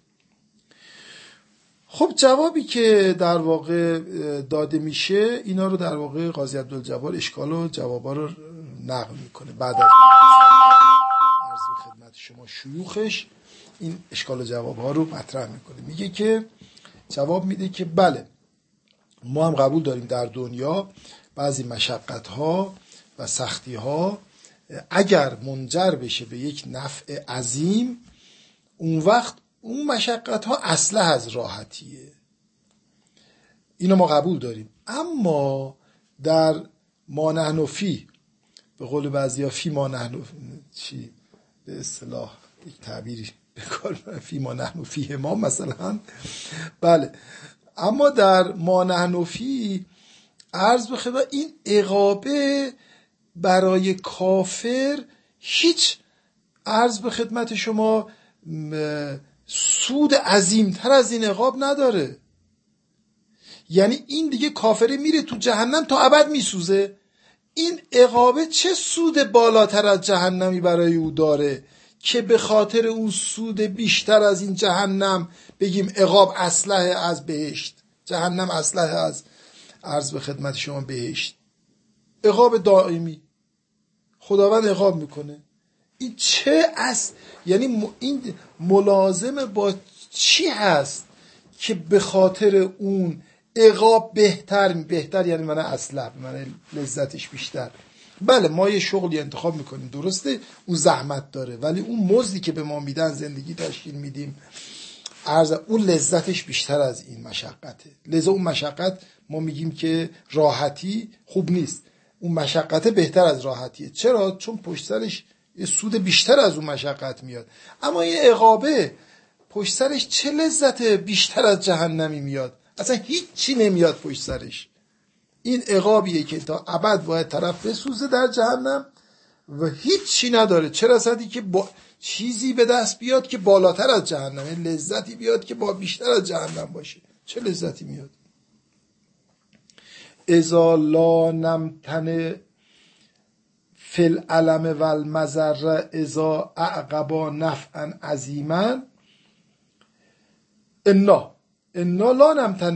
خب جوابی که در واقع داده میشه اینا رو در واقع قاضی عبدالجبار اشکال و جوابا رو نقل میکنه. بعد از عرض به خدمت شما شیوخش این اشکال و جوابها رو مطرح میکنه. میگه که جواب میده که بله ما هم قبول داریم در دنیا بعضی مشقت‌ها و سختی‌ها اگر منجر بشه به یک نفع عظیم، اون وقت اون مشقت‌ها اصلح از راحتیه. اینو ما قبول داریم. اما در ما نحن فی، به قول بعضیا فی ما نحن چی به اصطلاح یک تعبیری به کار فی ما نحن فیه ما مثلا، بله، اما در ما نحن فی عرض به خدمت این عقابه برای کافر هیچ عرض به خدمت شما سود عظیمتر از این عقاب نداره. یعنی این دیگه کافره میره تو جهنم تا ابد میسوزه، این عقابه چه سود بالاتر از جهنمی برای او داره که به خاطر اون سود بیشتر از این جهنم بگیم عقاب اصلح از بهشت، جهنم اصلح از عرض به خدمت شما بهشت. عقاب دائمی خداوند عقاب میکنه، این چه یعنی این ملازم با چی هست که به خاطر اون عقاب بهتر یعنی من اصلح، من لذتش بیشتر. بله ما یه شغلی انتخاب میکنیم، درسته اون زحمت داره، ولی اون مزدی که به ما میدن زندگی تشکیل میدیم، اون لذتش بیشتر از این مشقته. لذا اون مشقت ما میگیم که راحتی خوب نیست، اون مشقت بهتر از راحتیه. چرا؟ چون پشت سرش یه سود بیشتر از اون مشقت میاد. اما این عقابه پشت سرش چه لذت بیشتر از جهنمی میاد؟ اصلا هیچی نمیاد پشت سرش. این عقابیه که تا ابد باید طرف بسوزه در جهنم و هیچی نداره، چه رسدی که چیزی به دست بیاد که بالاتر از جهنم، این لذتی بیاد که بیشتر از جهنم باشه. چه لذتی میاد؟ اذا لا نمتن فی العلم و المضره اذا اعقبا نفعا عظیما انا لا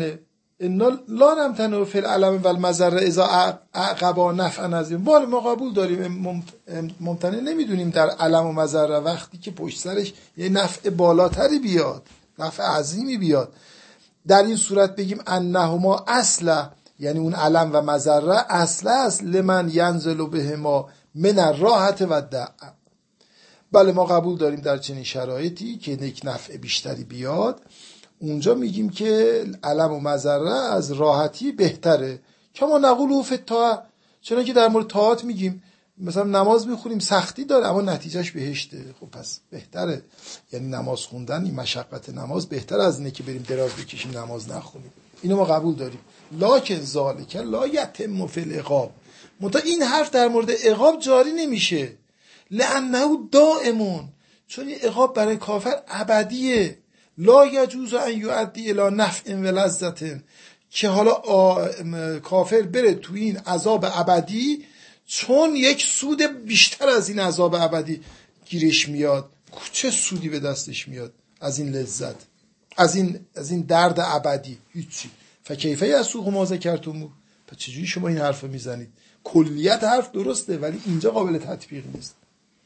نمتن فی العلم و المضره اذا اعقبا نفعا عظیما. بله ما قبول داریم ممتنع نمیدونیم در علم و مضره وقتی که پشت سرش یه نفع بالاتری بیاد، نفع عظیمی بیاد، در این صورت بگیم انهما اصلا، یعنی اون علم و مضره اصل است لمن ینزل بهما من الراحت و الدع. بله ما قبول داریم در چنین شرایطی که یک نفع بیشتری بیاد، اونجا میگیم که علم و مضره از راحتی بهتره. کما نقول فی الطاعه، چون که در مورد طاعات میگیم مثلا نماز میخونیم سختی داره اما نتیجهش بهشته، خب پس بهتره. یعنی نماز خوندن، این مشقت نماز بهتر از اینه که بریم دراز بکشیم نماز نخونیم. اینو ما قبول داریم. لکن ذالک لا یتم فی العقاب، منتها این حرف در مورد عقاب جاری نمیشه. لانه دائمون، چون این عقاب برای کافر ابدیه. لا یجوز ان یؤدی الی نفع و لذت، که حالا کافر بره تو این عذاب ابدی چون یک سود بیشتر از این عذاب ابدی گیرش میاد. چه سودی به دستش میاد از این لذت، از این درد ابدی؟ هیچی. فکیفه یسوق ما ذکرتموه، پس چجوری شما این حرف میزنید؟ کلیت حرف درسته ولی اینجا قابل تطبیق نیست.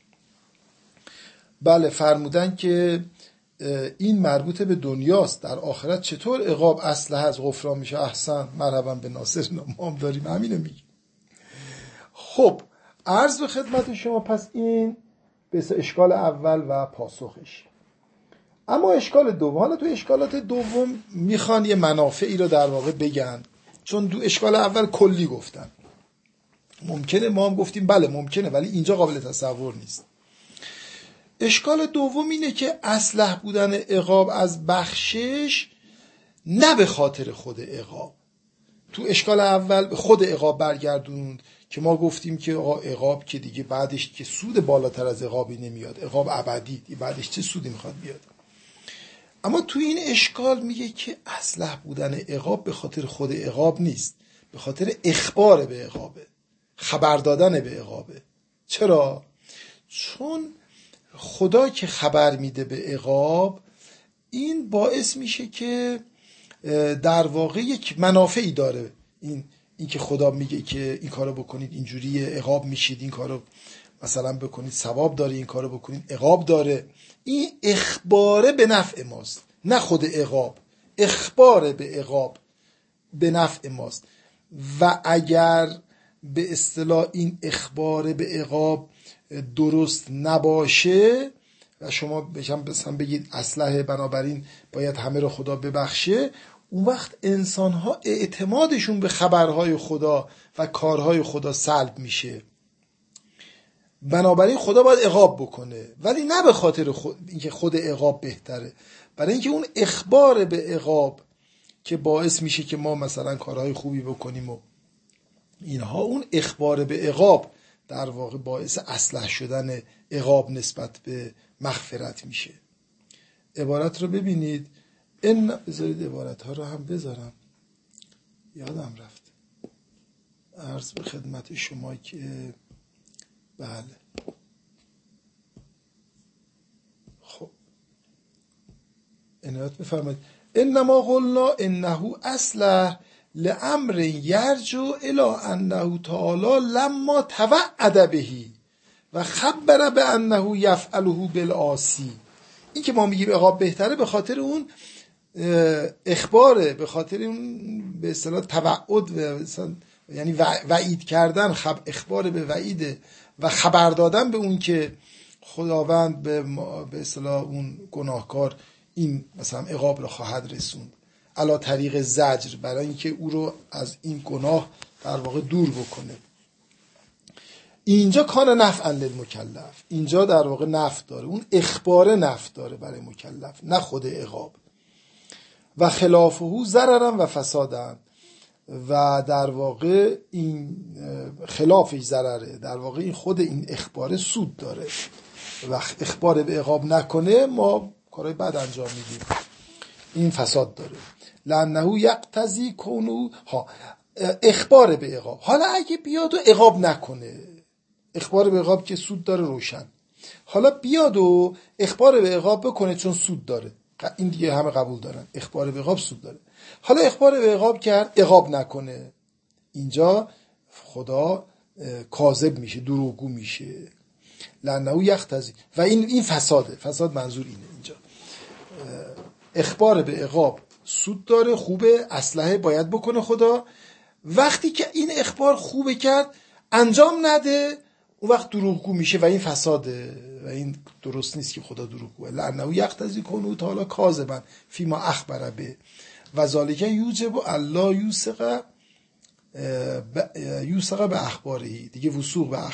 بله فرمودن که این مربوط به دنیاست، در آخرت چطور عقاب اصله از غفران میشه؟ احسن، مرحبا به ناصر، ما هم داریم همینو میگیم. خب عرض به خدمت شما، پس این به اشکال اول و پاسخش. اما اشکال دوم، حالا تو اشکالات دوم میخوان یه منافعی رو در واقع بگن، چون تو اشکال اول کلی گفتن. ممکنه، ما هم گفتیم بله ممکنه، ولی اینجا قابل تصور نیست. اشکال دوم اینه که اصلح بودن عقاب از بخشش نه به خاطر خود عقاب. تو اشکال اول خود عقاب برگردوند که ما گفتیم که عقاب که دیگه بعدش که سود بالاتر از عقابی نمیاد، عقاب ابدی، بعدش چه سودی میخواد بیاد. اما تو این اشکال میگه که اصلح بودن عقاب به خاطر خود عقاب نیست، به خاطر اخبار به عقابه، خبر دادن به عقابه. چرا؟ چون خدا که خبر میده به عقاب، این باعث میشه که در واقع یک منافعی داره. این که خدا میگه که این کارو بکنید اینجوری عقاب میشید، این کارو مثلا بکنید ثواب داره، این کارو بکنید عقاب داره. این اخباره به نفع ماست، نه خود عقاب. اخباره به عقاب به نفع ماست. و اگر به اصطلاح این اخبار به عقاب درست نباشه و شما بشم بگید اصلح بنابراین باید همه رو خدا ببخشه، اون وقت انسان‌ها اعتمادشون به خبرهای خدا و کارهای خدا سلب میشه. بنابراین خدا باید عقاب بکنه، ولی نه به خاطر اینکه خود عقاب بهتره، برای اینکه اون اخبار به عقاب که باعث میشه که ما مثلا کارهای خوبی بکنیم و اینها، اون اخبار به عقاب در واقع باعث اصلح شدن عقاب نسبت به مغفرت میشه. عبارت رو ببینید. بذارید عبارت ها رو هم بذارم، یادم رفت عرض به خدمت شما که بله خب عنایت بفرمایید. انما قلنا انه اصلح لامر یرجو الی انه تعالی لما توعد بهی و خبر بانه یفعله بالعاصی. این که ما میگیم عقاب بهتره به خاطر اون اخباره، به خاطر اون به اصطلاح توعد، یعنی وعید کردن، اخبار به وعیده و خبر دادن به اون که خداوند به اصطلاح اون گناهکار این مثلا عقاب رو خواهد رسوند علا طریق زجر، برای اینکه او رو از این گناه در واقع دور بکنه. اینجا کان نفعا للمکلف، اینجا در واقع نفع داره، اون اخبار نفع داره برای مکلف، نه خود عقاب. و خلافه ضررا و فسادا، و در واقع این خلافش ضرره، در واقع این خود این اخبار سود داره و اخبار به عقاب نکنه ما کارهای بد انجام میدیم، این فساد داره. لانه یقتضی کونو اخبار به عقاب. حالا اگه بیاد و عقاب نکنه، اخبار به عقاب که سود داره روشن، حالا بیاد و اخبار به عقاب بکنه چون سود داره، این دیگه همه قبول دارن اخبار به عقاب سود داره. حالا اخبار به عقاب کرد، عقاب نکنه، اینجا خدا کاذب میشه، دروغگو میشه. لانه یقتضی، و این فساده. فساد منظور اینه اینجا اخبار به عقاب سود داره، خوبه، اصلحه باید بکنه خدا. وقتی که این اخبار خوبه کرد انجام نده، اون وقت دروغگو میشه و این فساده و این درست نیست که خدا دروغگوه. لانه یقتضی کونه تعالی کاذبا فیما اخبر به و ذالک یوجب الله یوثق به اخباری. دیگه وثوق به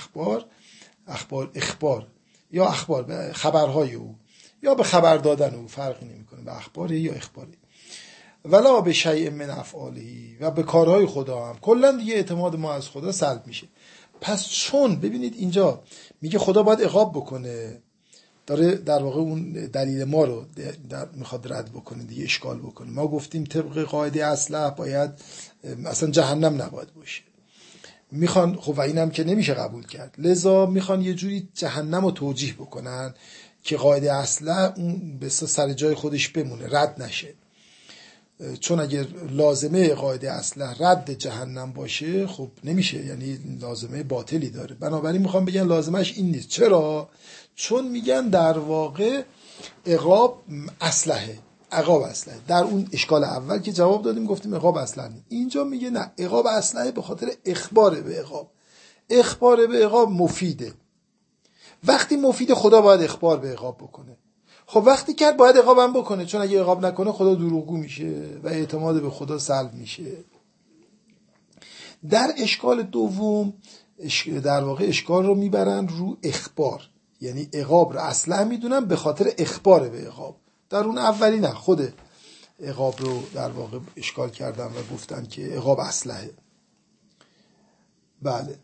اخبار یا اخبار به خبرهای او یا به خبر دادن او، فرقی نمیکنه به اخباری یا اخباری. ولا به شیء من افعاله، و به کارهای خدا هم. کلا دیگه اعتماد ما از خدا سلب میشه. پس چون ببینید اینجا میگه خدا باید عقاب بکنه، داره در واقع اون دلیل ما رو میخواد رد بکنه دیگه، اشکال بکنه. ما گفتیم طبق قاعده اصلح باید اصلا جهنم نباید باشه، میخوان خب و اینم که نمیشه قبول کرد، لذا میخوان یه جوری جهنم رو توجیه بکنن که قاعده اصلح اون به سر جای خودش بمونه، رد نشه. چون اگر لازمه قاعده اصلح رد جهنم باشه خب نمیشه، یعنی لازمه باطلی داره. بنابراین میخوام بگن لازمش این نیست. چرا؟ چون میگن در واقع عقاب اصلحه، عقاب اصلحه. در اون اشکال اول که جواب دادیم گفتیم عقاب اصلحه نیست. اینجا میگه نه، عقاب اصلحه به خاطر اخبار به عقاب. اخبار به عقاب مفیده. وقتی مفید خدا باید اخبار به عقاب بکنه. خب وقتی کرد باید عقاب هم بکنه، چون اگه عقاب نکنه خدا دروغگو میشه و اعتماد به خدا سلب میشه. در اشکال دوم در واقع اشکال رو میبرن رو اخبار، یعنی عقاب رو اصلا میدونن به خاطر اخبار به عقاب. در اون اولی نه، خود عقاب رو در واقع اشکال کردن و گفتن که عقاب اصلحه. بله.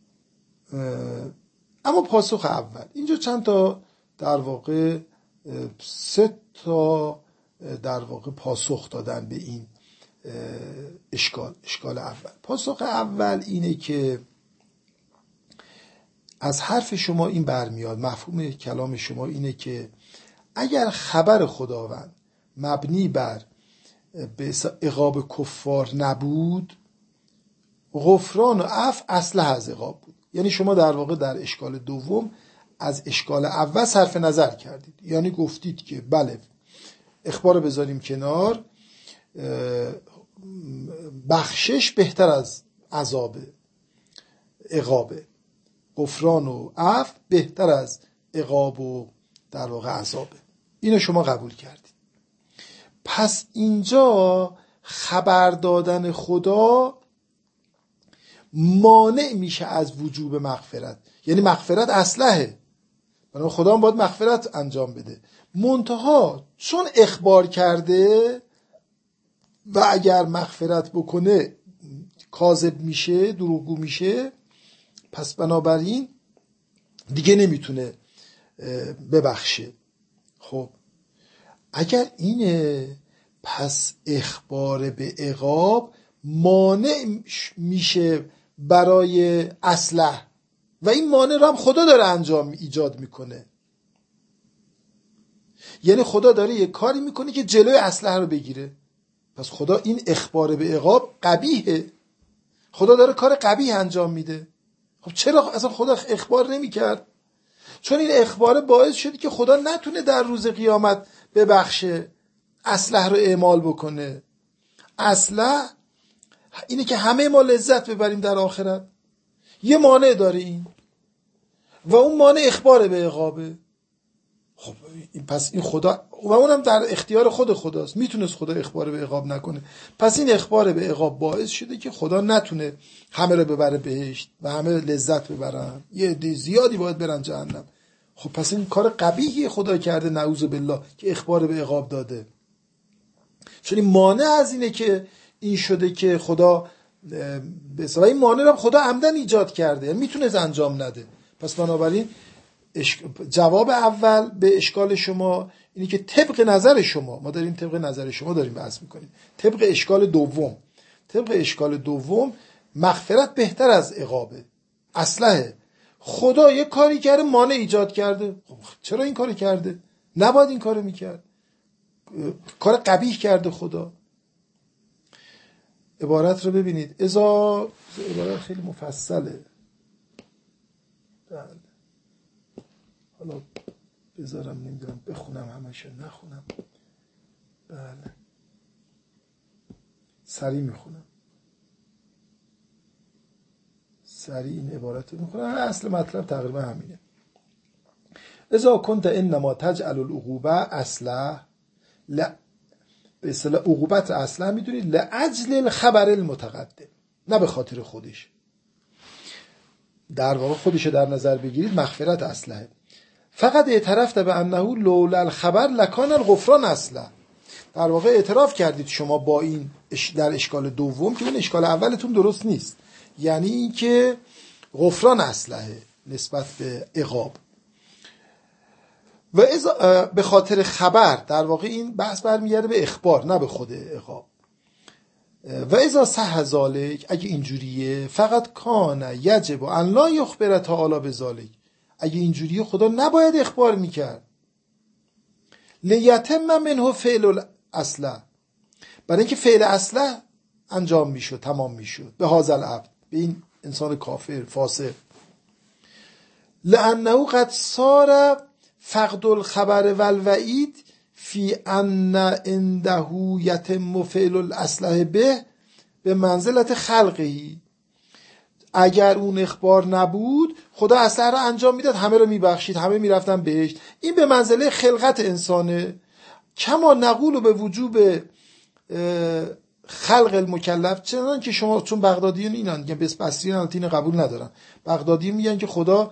اما پاسخ اول اینجا چند تا در واقع 3 تا در واقع پاسخ دادن به این اشکال اول. پاسخ اول اینه که از حرف شما این برمیاد، مفهوم کلام شما اینه که اگر خبر خداوند مبنی بر به عقاب کفار نبود، غفران و عفو اصلح از عقاب بود. یعنی شما در واقع در اشکال دوم از اشکال اول صرف نظر کردید، یعنی گفتید که بله اخبار بذاریم کنار، بخشش بهتر از عذاب عقابه، غفران و عفو بهتر از عقاب و در واقع عذابه. اینو شما قبول کردید. پس اینجا خبر دادن خدا مانع میشه از وجوب مغفرت، یعنی مغفرت اصلحه، بنابراین خدا هم باید مغفرت انجام بده. منتها چون اخبار کرده و اگر مغفرت بکنه کاذب میشه، دروغگو میشه، پس بنابراین دیگه نمیتونه ببخشه. خب اگر اینه، پس اخبار به عقاب مانع میشه برای اصلح و این مانع رو هم خدا داره ایجاد میکنه. یعنی خدا داره یه کاری میکنه که جلوی اصلح رو بگیره. پس خدا این اخبار به عقاب قبیحه، خدا داره کار قبیح انجام میده. خب چرا اصلا خدا اخبار نمیکرد؟ چون این اخبار باعث شد که خدا نتونه در روز قیامت ببخشه، اصلح رو اعمال بکنه. اصلح اینه که همه ما لذت ببریم در آخرت. یه مانع داره این و اون مانع اخبار به عقابه. خب پس این خدا و اونم در اختیار خود خداست، میتونست خدا اخبار به عقاب نکنه. پس این اخبار به عقاب باعث شده که خدا نتونه همه رو ببره بهشت و همه لذت ببرن، یه عده زیادی باید برن جهنم. خب پس این کار قبیحی خدا کرده، نعوذ بالله، که اخبار به عقاب داده. چون این مانع از اینه که این شده که خدا به اصطلاح این مانع رو خدا عمدن ایجاد کرده، یعنی میتونه انجام نده. پس بنابراین جواب اول به اشکال شما اینه که طبق نظر شما، ما داریم طبق نظر شما داریم بحث میکنیم، طبق اشکال دوم مغفرت بهتر از عقابه، اصلحه. خدا یه کاری کرده، مانع ایجاد کرده. چرا این کاری کرده؟ نباید این کارو میکرد، کار قبیح کرده خدا. عبارت رو ببینید، عبارت خیلی مفصله. حالا بذارم نمیدونم بخونم همشه نخونم. بله سریع میخونم، سریع این عبارت رو میخونم. اصل مطلب تقریبا همینه. اذا كنت انما تجعل العقوبه اصلح، به اصطلاح عقوبت اصلح میدونید لاجل الخبر المتقدم، نه به خاطر خودش. در واقع خودش در نظر بگیرید مغفرت اصلحه. فقط اعترفت به انه لولا الخبر لکان الغفران اصلح. در واقع اعتراف کردید شما با این در اشکال دوم که اون اشکال اولتون درست نیست، یعنی این که غفران اسلحه نسبت به عقاب. و به خاطر خبر، در واقع این بحث برمیگرده به اخبار نه به خود عقاب. و اذا صح ذلک، اگه اینجوریه، فقط کان یجب ان لا یخبر تعالی بذلک، اگه اینجوریه خدا نباید اخبار میکرد. لیتم منه فعل الاصله، برای اینکه فعل اصله انجام میشد، تمام میشد به هذا العبد، به این انسان کافر فاسق. لانه قد صار فقد الخبر والوعید فی ان عنده یتم فعل الاصله به منزلت خلقهی. اگر اون اخبار نبود خدا اصله رو انجام میداد، همه رو میبخشید، همه میرفتن بهشت. این به منزله خلقت انسانه. کما نقول به وجوب خلق المکلف، چنان که شما، چون بغدادیون اینا میگن، بصریین البته قبول ندارن، بغدادیون میگن که خدا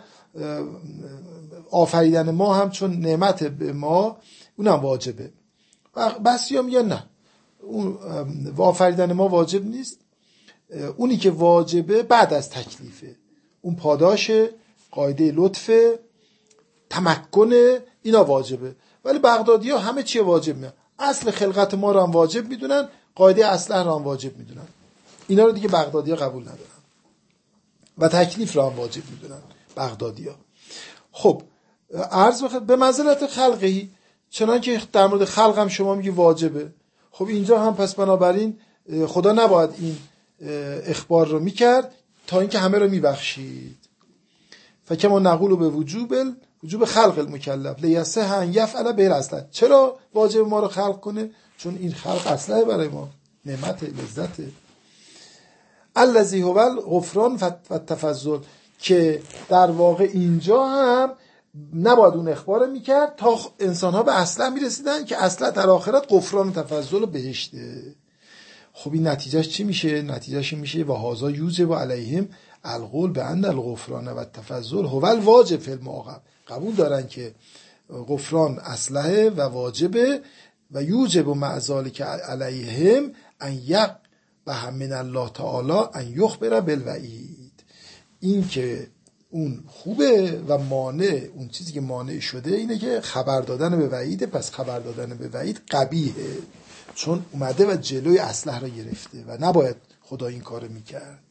آفریدن ما هم چون نعمت به ما اونم واجبه. بصری‌ها میگن نه، اون آفریدن ما واجب نیست، اونی که واجبه بعد از تکلیفه، اون پاداش، قاعده لطف، تمکن، اینا واجبه. ولی بغدادی‌ها همه چی واجب میدونن، اصل خلقت ما رو هم واجب میدونن، قاعده اصلح رو هم واجب میدونن. اینا رو دیگه بغدادی‌ها قبول ندارن و تکلیف رو هم واجب میدونن بغدادی‌ها. خب عرض بخواد به منزلت خلقهی، چنان که در مورد خلق هم شما میگی واجبه. خب اینجا هم پس بنابراین خدا نباید این اخبار رو میکرد تا اینکه همه رو میبخشید. فکما نقول به وجوب خلق المکلف لیصح ان یفعل به الاصل. چرا واجب ما رو خلق کنه؟ چون این خلق اصله برای ما، نعمت، لذت. الذی هو الغفران و التفضل، که در واقع اینجا هم نباید اون اخبار میکرد تا انسان ها به اصله میرسیدن که اصله در آخرت غفران و تفضل و بهشته. خب این نتیجهش چی میشه؟ نتیجهش میشه و هذا یوجب علیهم القول بان الغفران و التفضل هو الواجب فی المعاقب. قبول دارن که غفران اصله و واجبه و یوجب مع ذلک علیهم ان یقبح من الله تعالی ان یخبر بالوعید. این که اون خوبه و مانع، اون چیزی که مانع شده اینه که خبر دادن به وعیده. پس خبر دادن به وعید قبیحه، چون اومده و جلوی اصلح را گرفته و نباید خدا این کار میکرد.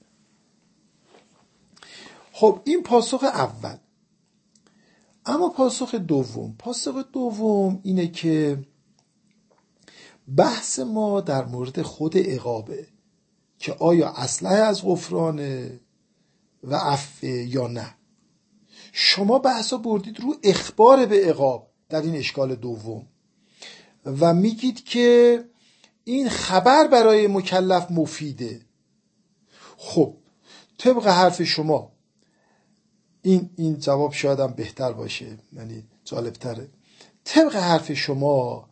خب این پاسخ اول. اما پاسخ دوم اینه که بحث ما در مورد خود عقابه که آیا اصلح از غفرانه و عفو یا نه. شما بحثا بردید رو اخبار به عقاب در این اشکال دوم و میگید که این خبر برای مکلف مفیده. خب طبق حرف شما این جواب شاید هم بهتر باشه، یعنی جالبتره. طبق حرف شما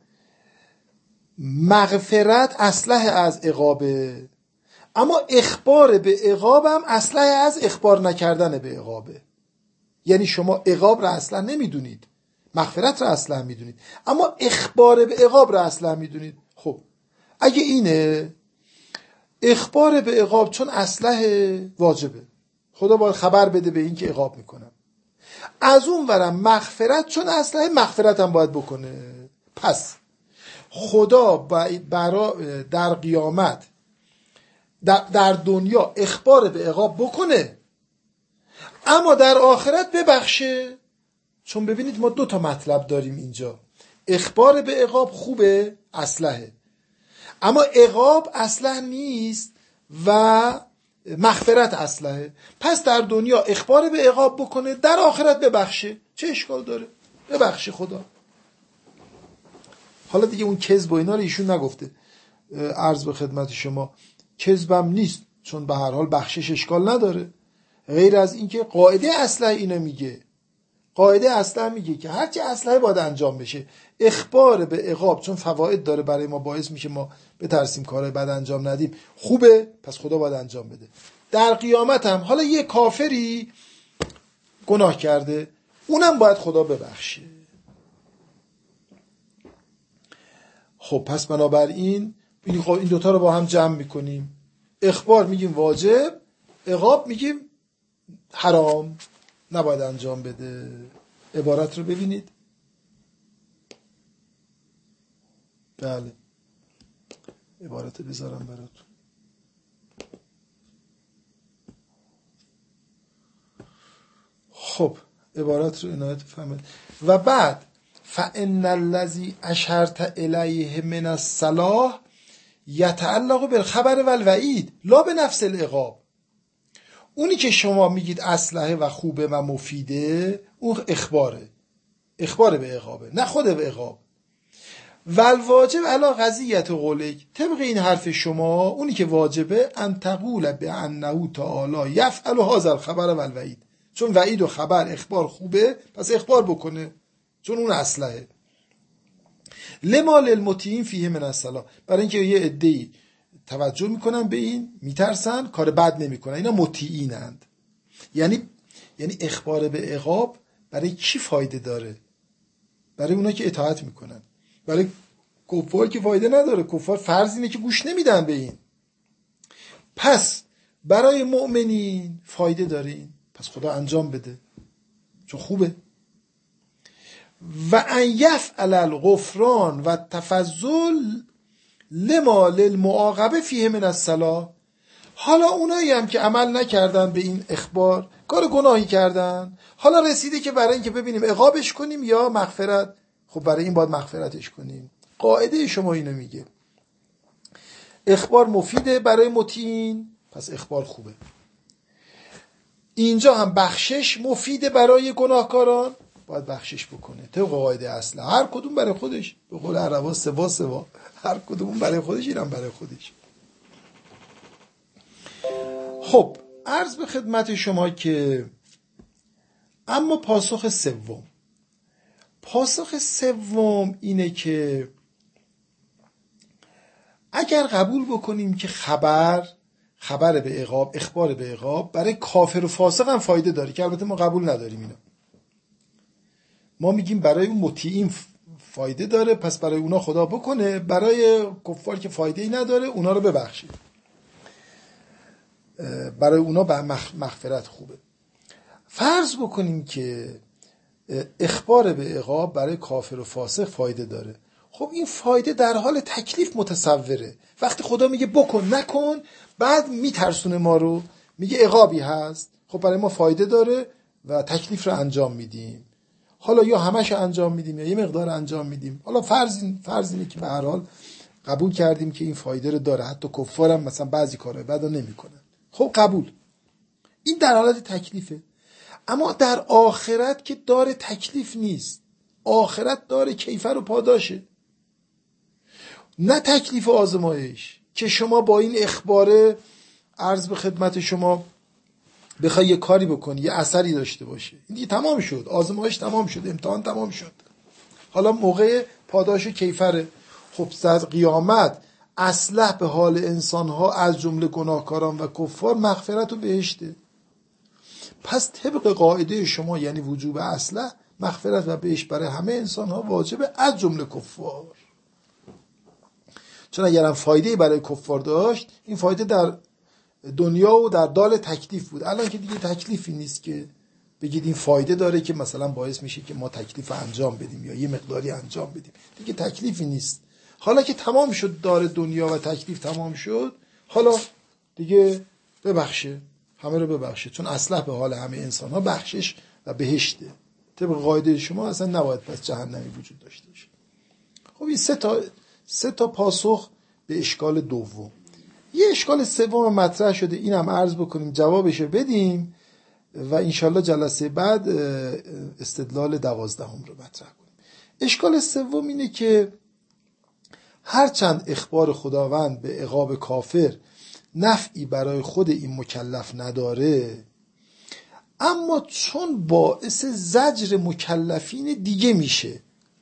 مغفرت اصلح از عقابه، اما اخبار به عقاب هم اصلح از اخبار نکردن به عقابه. یعنی شما عقاب را اصلا نمیدونید، مغفرت را اصلا میدونید، اما اخبار به عقاب را اصلا میدونید. خب اگه اینه، اخبار به عقاب چون اصلح واجبه، خدا باید خبر بده به این که عقاب میکنم. از اون ورم مغفرت چون اصلح، مغفرت هم باید بکنه. پس خدا در قیامت در دنیا اخبار به عقاب بکنه، اما در آخرت ببخشه. چون ببینید ما 2 مطلب داریم اینجا. اخبار به عقاب خوبه، اصلحه، اما عقاب اصلح نیست و مغفرت اصلحه. پس در دنیا اخبار به عقاب بکنه، در آخرت ببخشه. چه اشکال داره؟ ببخشه خدا. حالا دیگه اون کذب و اینا رو ایشون نگفته، عرض به خدمت شما کذبم نیست، چون به هر حال بخشش اشکال نداره. غیر از اینکه قاعده اصلح اینو میگه، قاعده اصلح میگه که هرچی اصلح باید انجام بشه. اخبار به عقاب چون فواید داره برای ما، باعث میشه ما بترسیم کارهای بد انجام ندیم، خوبه، پس خدا باید انجام بده. در قیامت هم حالا یه کافری گناه کرده، اونم باید خدا ببخشه. خب پس بنابراین این دوتا رو با هم جمع میکنیم. اخبار میگیم واجب، عقاب میگیم حرام، نباید انجام بده. عبارت رو ببینید. بله، عبارت بذارم براتون. خب عبارت رو عنایت فهمید. و بعد فإن الذی اشرت الیه من الصلاح یتعلق بالخبر و الوعید لا به نفس العقاب. اونی که شما میگید اسلحه و خوبه و مفیده، اون اخباره به عقابه، نه خود به عقاب. والواجب علی قضیت قولک، طبق این حرف شما اونی که واجبه ان تقول بانه تعالی یفعل هذا الخبر و الوعید، چون وعید و خبر اخبار خوبه پس اخبار بکنه، چون اون اسلحه. لما للمطیعین فیه من الصلاح، برای اینکه یه عده‌ای توجه میکنن به این، میترسن، کار بد نمیکنن، اینا مطیعینند. یعنی اخبار به عقاب برای کی فایده داره؟ برای اونا که اطاعت میکنن. برای کفار که فایده نداره، کفار فرض اینه که گوش نمیدن به این. پس برای مؤمنین فایده داره این، پس خدا انجام بده چون خوبه. و ان یفعل الغفران و تفضل لما للمعاقبه فیه من الصلاح. حالا اونایی هم که عمل نکردن به این اخبار، کار گناهی کردن، حالا رسیده که برای اینکه ببینیم عقابش کنیم یا مغفرت، خب برای این باید مغفرتش کنیم. قاعده شما اینو میگه اخبار مفیده برای مطیعین، پس اخبار خوبه. اینجا هم بخشش مفیده برای گناهکاران، باید بخشش بکنه طبق قاعده اصل، هر کدوم برای خودش. به قول عربا سوا، هر کدوم برای خودش، اینم برای خودش. خب عرض به خدمت شما که اما پاسخ سوم اینه که اگر قبول بکنیم که خبر به عقاب، اخبار به عقاب برای کافر و فاسق هم فایده داره، که البته ما قبول نداریم اینا، ما میگیم برای اون مطیعین فایده داره پس برای اونا خدا بکنه، برای کفار که فایده ای نداره اونا رو ببخشه، برای اونا مغفرت خوبه. فرض بکنیم که اخبار به عقاب برای کافر و فاسق فایده داره. خب این فایده در حال تکلیف متصوره. وقتی خدا میگه بکن نکن، بعد میترسونه ما رو، میگه عقابی هست، خب برای ما فایده داره و تکلیف رو انجام میدیم. حالا یا همش انجام میدیم یا یه مقدار انجام میدیم. حالا فرض اینه که به هر حال قبول کردیم که این فایده رو داره، حتی کفارم مثلا بعضی کارهای بدو نمیکنن. خب قبول، این در حالت تکلیفه. اما در آخرت که داره تکلیف نیست، آخرت داره کیفر و پاداشه، نه تکلیف و آزمایش که شما با این اخباره عرض به خدمت شما بخوای یه کاری بکنی یه اثری داشته باشه. این دیگه تمام شد، آزمایش تمام شد، امتحان تمام شد، حالا موقع پاداش و کیفره. خب در قیامت اصلح به حال انسانها از جمله گناهکاران و کفار مغفرت و بهشته. پس طبق قاعده شما یعنی وجوب اصلح، مغفرت و بهشت برای همه انسانها واجبه از جمله کفار. چون اگرم فایده برای کفار داشت، این فایده در دنیا و در دال تکلیف بود. الان که دیگه تکلیفی نیست که بگید این فایده داره که مثلا باعث میشه که ما تکلیف انجام بدیم یا یه مقداری انجام بدیم، دیگه تکلیفی نیست. حالا که تمام شد دار دنیا و تکلیف تمام شد، حالا دیگه ببخشه، همه رو ببخشه، چون اصلح به حال همه انسان ها بخشش و بهشته. طبق قاعده شما اصلا نباید پس جهنمی وجود داشته باشه. خب این سه تا پاسخ به اشکال دوم. یه اشکال سوم مطرح شده، اینم عرض بکنیم جوابشو بدیم و انشالله جلسه بعد استدلال 12 رو مطرح کنیم. اشکال سوم اینه که هرچند اخبار خداوند به عقاب کافر نفعی برای خود این مکلف نداره، اما چون باعث زجر مکلفین دیگه میشه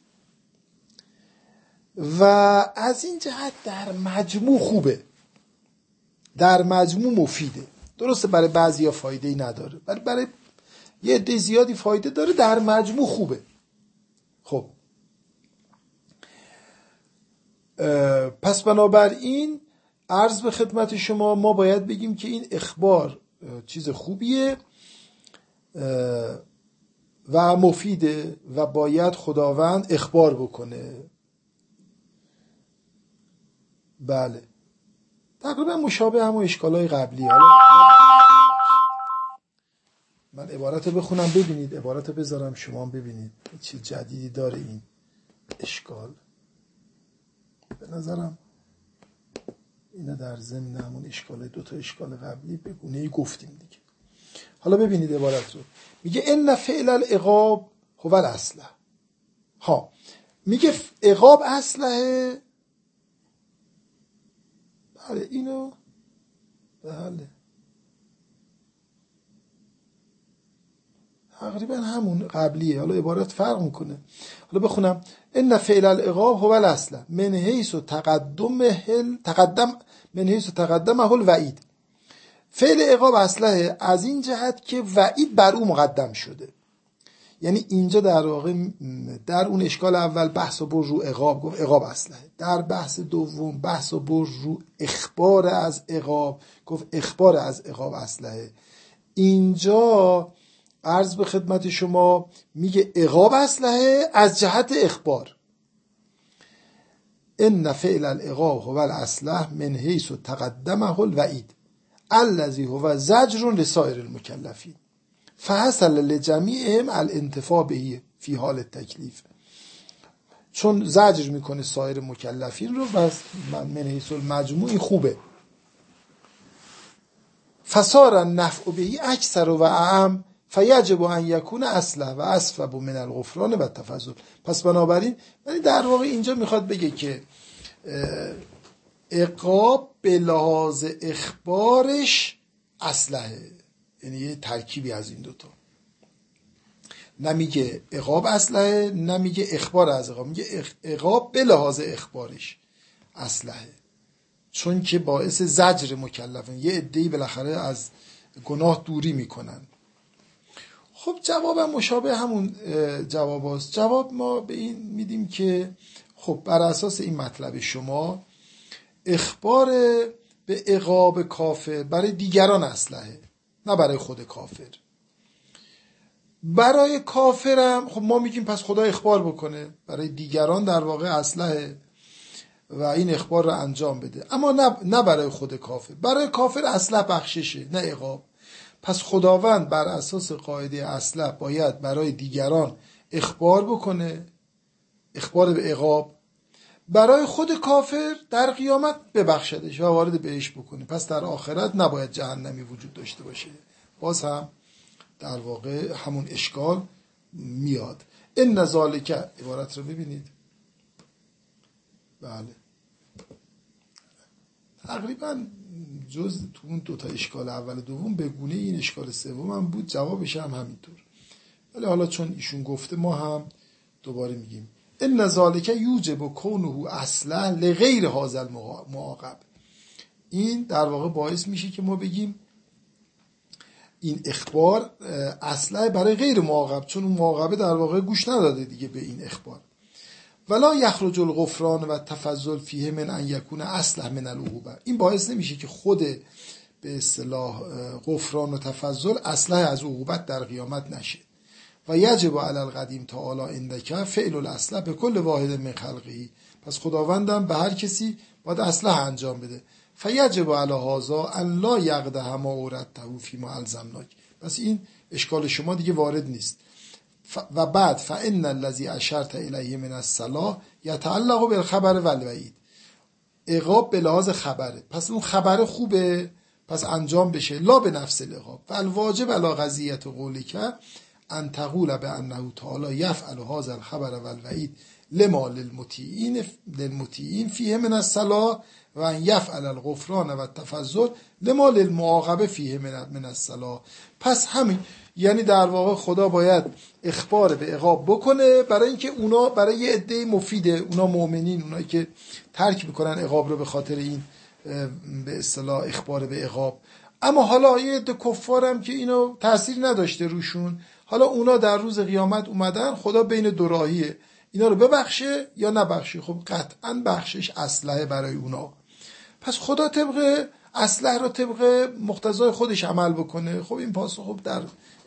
و از این جهت در مجموع خوبه، در مجموع مفیده. درسته برای بعضیا فایده ای نداره، برای یه عده زیادی فایده داره، در مجموع خوبه. خب پس بنابراین عرض به خدمت شما ما باید بگیم که این اخبار چیز خوبیه و مفیده و باید خداوند اخبار بکنه. بله تقریبا مشابه همون اشکالای قبلی. حالا من عبارت رو بخونم ببینید، عبارت رو بذارم شما ببینید چه جدیدی داره این اشکال. به نظرم اینا در ضمن همون اشکال، دوتا اشکال قبلی به گونه‌ای گفتیم دیگه. حالا ببینید عبارت رو، میگه ان فعل العقاب هو الاصلح. ها میگه عقاب اصلحه. بله اینو بله تقریبا همون قبلیه. حالا عبارت فرق میکنه. حالا بخونم ان فعل العقاب هو الاصلح من حیث تقدمه الوعید. فعل عقاب اصلحه از این جهت که وعید بر او مقدم شده. یعنی اینجا در واقع در اون اشکال اول بحث و بر رو عقاب گفت عقاب اصلحه، در بحث دوم بحث و بر رو اخبار از عقاب گفت اخبار از عقاب اصلحه. اینجا عرض به خدمت شما میگه عقاب اصلحه از جهت اخبار. ان فعل العقاب هو الاصلح من حیث تقدمه الوعید الذی هو زجر لسائر المکلفین فحصل لجمیعهم الانتفاع به فی حال التکلیف. چون زجر میکنه سایر مکلفین رو، بس من حیث المجموع خوبه. فصار النفع به اکثر و اعم فیجب ان یکون اصلح و اسفب من الغفران و التفضل. پس بنابراین در واقع اینجا میخواد بگه که عقاب به لحاظ اخبارش اصلحه، یعنی یه ترکیبی از این دوتا. نمیگه عقاب اصلحه نمیگه اخبار از عقاب، میگه عقاب به لحاظ اخبارش اصلحه، چون که باعث زجر مکلفین، یه عده‌ای بالاخره از گناه دوری میکنن. خب جوابم مشابه همون جواب هست. جواب ما به این میدیم که خب بر اساس این مطلب شما اخبار به عقاب کافر برای دیگران اصلحه، نه برای خود کافر. برای کافرم خب ما میگیم پس خدا اخبار بکنه، برای دیگران در واقع اصلحه و این اخبار رو انجام بده، اما نه برای خود کافر. برای کافر اصلح بخششه نه عقاب. پس خداوند بر اساس قاعده اصلح باید برای دیگران اخبار بکنه، اخبار به عقاب. برای خود کافر در قیامت ببخشدش و وارد بهش بکنه. پس در آخرت نباید جهنمی وجود داشته باشه. باز هم در واقع همون اشکال میاد. ان ذالک، عبارت رو ببینید. بله تقریبا جز تو اون دوتا اشکال اول و دوم به گونه این اشکال سوم هم بود، جوابش هم همینطور. ولی حالا چون ایشون گفته ما هم دوباره میگیم ان ذالک یوجب کونه اصلا لغیر هذا المعاقب. این در واقع باعث میشه که ما بگیم این اخبار اصلا برای غیر معاقب، چون اون معاقبه در واقع گوش نداده دیگه به این اخبار. ولا یخرج الغفران و تفضل فیه من ان یکون اصلح من العقوبه. این باعث نمیشه که خود به اصطلاح غفران و تفضل اصلح از عقوبت در قیامت نشه. و یجب علی القدیم تعالی عندک فعل الاصلح به کل واحد من خلقه. پس خداوندم به هر کسی باید اصلح انجام بده. فیجب علی هذا ان لا یقدح ما اورته فیما الزمناک. پس این اشکال شما دیگه وارد نیست. و بعد فان الذی اشرت الیه من الصلاح یتعلق بالخبر والوعید. عقاب به لحاظ خبره، پس اون خبر خوبه پس انجام بشه، لا به نفس العقاب. فالواجب علی قضیه قولک ان تقول بانه تعالی یفعل هذا الخبر والوعید لما للمطیعین فیه من الصلاح و ان یفعل الغفران و التفضل لما للمعاقبه فیه من الصلاح. پس همین، یعنی در واقع خدا باید اخبار به عقاب بکنه برای اینکه اونا برای یه عده مفیده، اونا مؤمنین، اونایی که ترک میکنن عقاب رو به خاطر این به اصطلاح اخبار به عقاب. اما حالا یه عده کفارم که اینو تأثیر نداشته روشون، حالا اونا در روز قیامت اومدن، خدا بین دو راهیه، اینا رو ببخشه یا نبخشه. خب قطعا بخشش اصلحه برای اونا. پس خدا طبق اصلح رو طبق مقتضای خودش عمل بکنه. خب این پاسخ خب در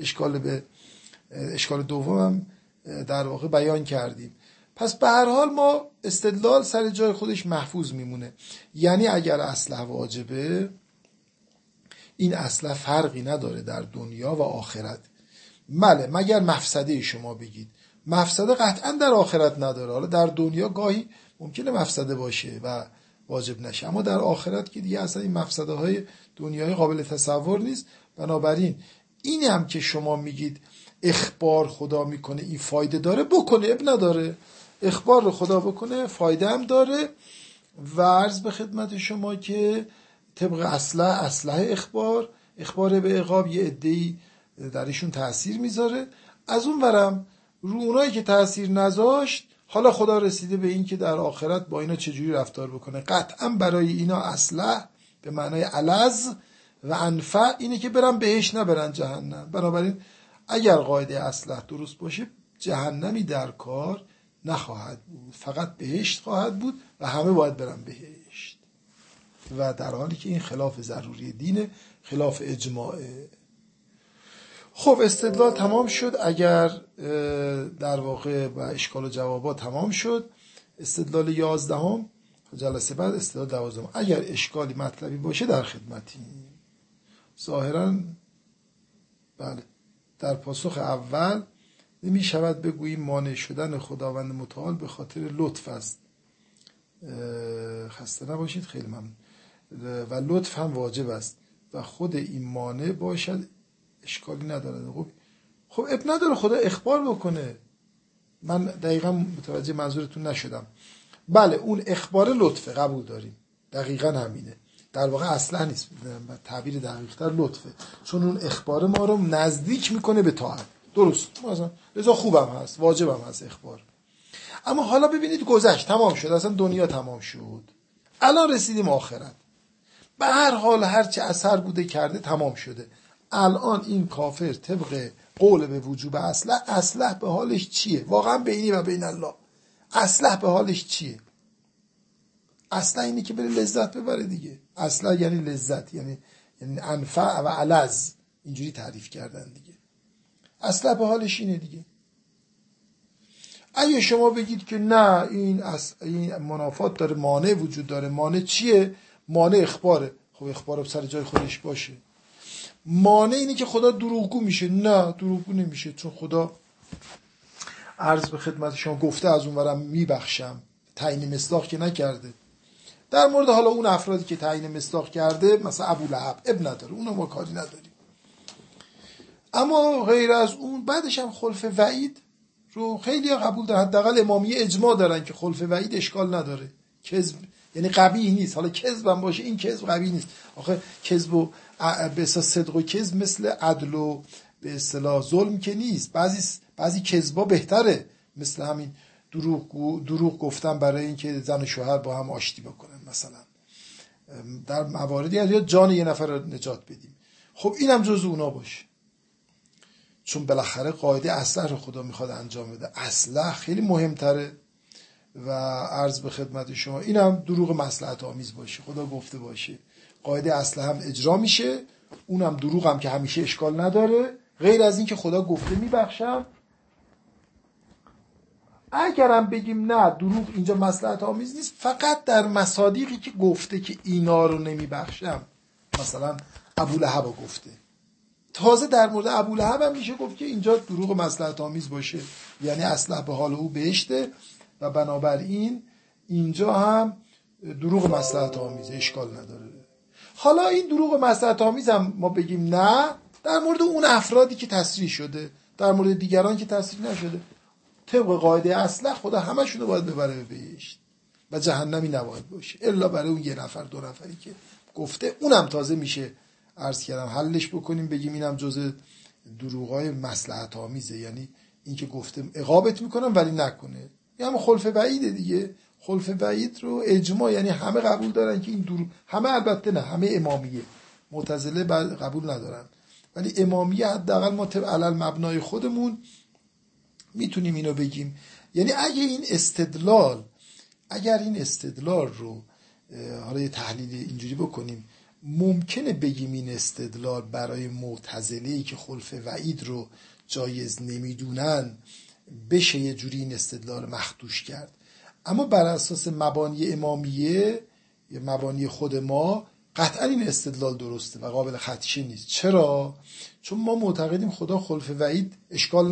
اشکال دومم در واقع بیان کردیم. پس به هر حال ما استدلال سر جای خودش محفوظ میمونه. یعنی اگر اصلح واجبه، این اصلح فرقی نداره در دنیا و آخرت. بله مگر مفسده شما بگید، مفسده قطعا در آخرت نداره. حالا در دنیا گاهی ممکنه مفسده باشه و واجب نشه، اما در آخرت که دیگه اصلا این مفسده های دنیای قابل تصور نیست. بنابراین این هم که شما میگید اخبار خدا میکنه این فایده داره، بکنه، اب نداره. اخبار رو خدا بکنه فایده هم داره. و عرض به خدمت شما که طبق اصلح اخبار به عقاب یه عده‌ای درشون تأثیر میذاره. از اون ورم رو اونایی که تأثیر نذاشت، حالا خدا رسیده به این که در آخرت با اینا چجوری رفتار بکنه. قطعا برای اینا اصلح به معنای الذ و انفع اینه که برن بهشت نبرن جهنم. بنابراین اگر قاعده اصلح درست باشه، جهنمی در کار نخواهد بود، فقط بهشت خواهد بود و همه باید برن بهشت. و در حالی که این خلاف ضروری دینه، خلاف اجماعه. خب استدلال تمام شد. اگر در واقع و اشکال و جوابات تمام شد، استدلال 11 جلسه بعد استدلال 12. اگر اشکالی مطلبی باشه در خدمتی. ظاهرا بله در پاسخ اول نمی شود بگوییم مانع شدن خداوند متعال به خاطر لطف است. خسته نباشید، خیلی ممنون. و لطف هم واجب است و خود این مانع باشد اشکالی نداره. خب اب نداره خدا اخبار بکنه. من دقیقا متوجه منظورتون نشدم. بله اون اخبار لطفه، قبول داریم، دقیقا همینه. در واقع اصلا نیست، تعبیر دقیق‌تر لطفه، چون اون اخبار ما رو نزدیک میکنه به طاعت. درست، مثلا لذا خوبم هست، واجبم هست اخبار. اما حالا ببینید گذشت، تمام شد، اصلا دنیا تمام شد، الان رسیدیم آخرت. به هر حال هرچه اثر بوده کرده تمام شده. الان این کافر طبق قول به وجوب اصلح به حالش چیه؟ واقعا بینی و بین الله اصلح به حالش چیه؟ اصلح اینه که بره لذت ببره دیگه. اصلح یعنی لذت، یعنی انفع و الذ، اینجوری تعریف کردن دیگه. اصلح به حالش اینه دیگه. اگه شما بگید که نه این منافات داره، مانع وجود داره، مانع چیه؟ مانع اخباره. خب اخبار سر جای خودش باشه. مانع اینه که خدا دروغگو میشه. نه دروغگو نمیشه، چون خدا عرض به خدمت شما گفته از اونورم میبخشم، تعیین مصداق که نکرده. در مورد حالا اون افرادی که تعیین مصداق کرده، مثلا ابولهب، اب نداره، اونو ما کاری نداریم. اما غیر از اون بعدش هم خلف وعید رو خیلی قبول دارن. حداقل امامیه اجماع دارن که خلف وعید اشکال نداره. کذب یعنی قبیح نیست. حالا کذب هم باشه، این کذب قبیح نیست. آخه کذب و به اصطلاح صدق و کذب مثل عدل و به اصطلاح ظلم که نیست. بعضی کذبا بهتره، مثل همین دروغ گفتن برای اینکه زن و شوهر با هم آشتی بکنن، مثلا در مواردی یا جان یه نفر رو نجات بدیم. خب اینم جزو اونا باشه، چون بالاخره قاعده اصلح رو خدا میخواد انجام بده. اصلح خیلی مهمتره. و عرض به خدمت شما اینم دروغ مصلحت آمیز باشه، خدا گفته باشه قاعده اصلح هم اجرا میشه، اونم دروغ هم که همیشه اشکال نداره. غیر از این که خدا گفته میبخشم. اگرم بگیم نه دروغ اینجا مصلحت آمیز نیست، فقط در مصادیقی که گفته که اینا رو نمیبخشم، مثلا ابولهب گفته، تازه در مورد ابولهب هم میشه گفت که اینجا دروغ مصلحت آمیز باشه، یعنی اصلح به حال او بهشته و بنابراین اینجا هم دروغ مصلحت آمیز اشکال نداره. حالا این دروغ مصلحت آمیز هم ما بگیم نه، در مورد اون افرادی که تصریح شده، در مورد دیگران که تصریح نشده، طبق قاعده اصلح خدا همشونو باید ببره به بهشت و جهنمی نباید باشه، الا برای اون یه نفر دو نفری که گفته. اونم تازه میشه عرض کردم حلش بکنیم، بگیم اینم جزء دروغای مصلحت آمیزه، یعنی این که گفته عقابت میکنم ولی نکنه. یعنی خلف بعیده دیگه. خلف بعید رو اجماع، یعنی همه قبول دارن که این دروغ، همه البته نه، همه امامیه، معتزله قبول ندارن، ولی امامیه حداقل ما علل مبنای خودمون میتونیم اینو بگیم. یعنی اگر این استدلال رو حالا یه تحلیل اینجوری بکنیم، ممکنه بگیم این استدلال برای معتزله‌ای که خلف وعید رو جایز نمیدونن بشه یه جوری این استدلال مخدوش کرد، اما بر اساس مبانی امامیه یا مبانی خود ما قطعا این استدلال درسته و قابل خدشه نیست. چرا؟ چون ما معتقدیم خدا خلف وعید اشکال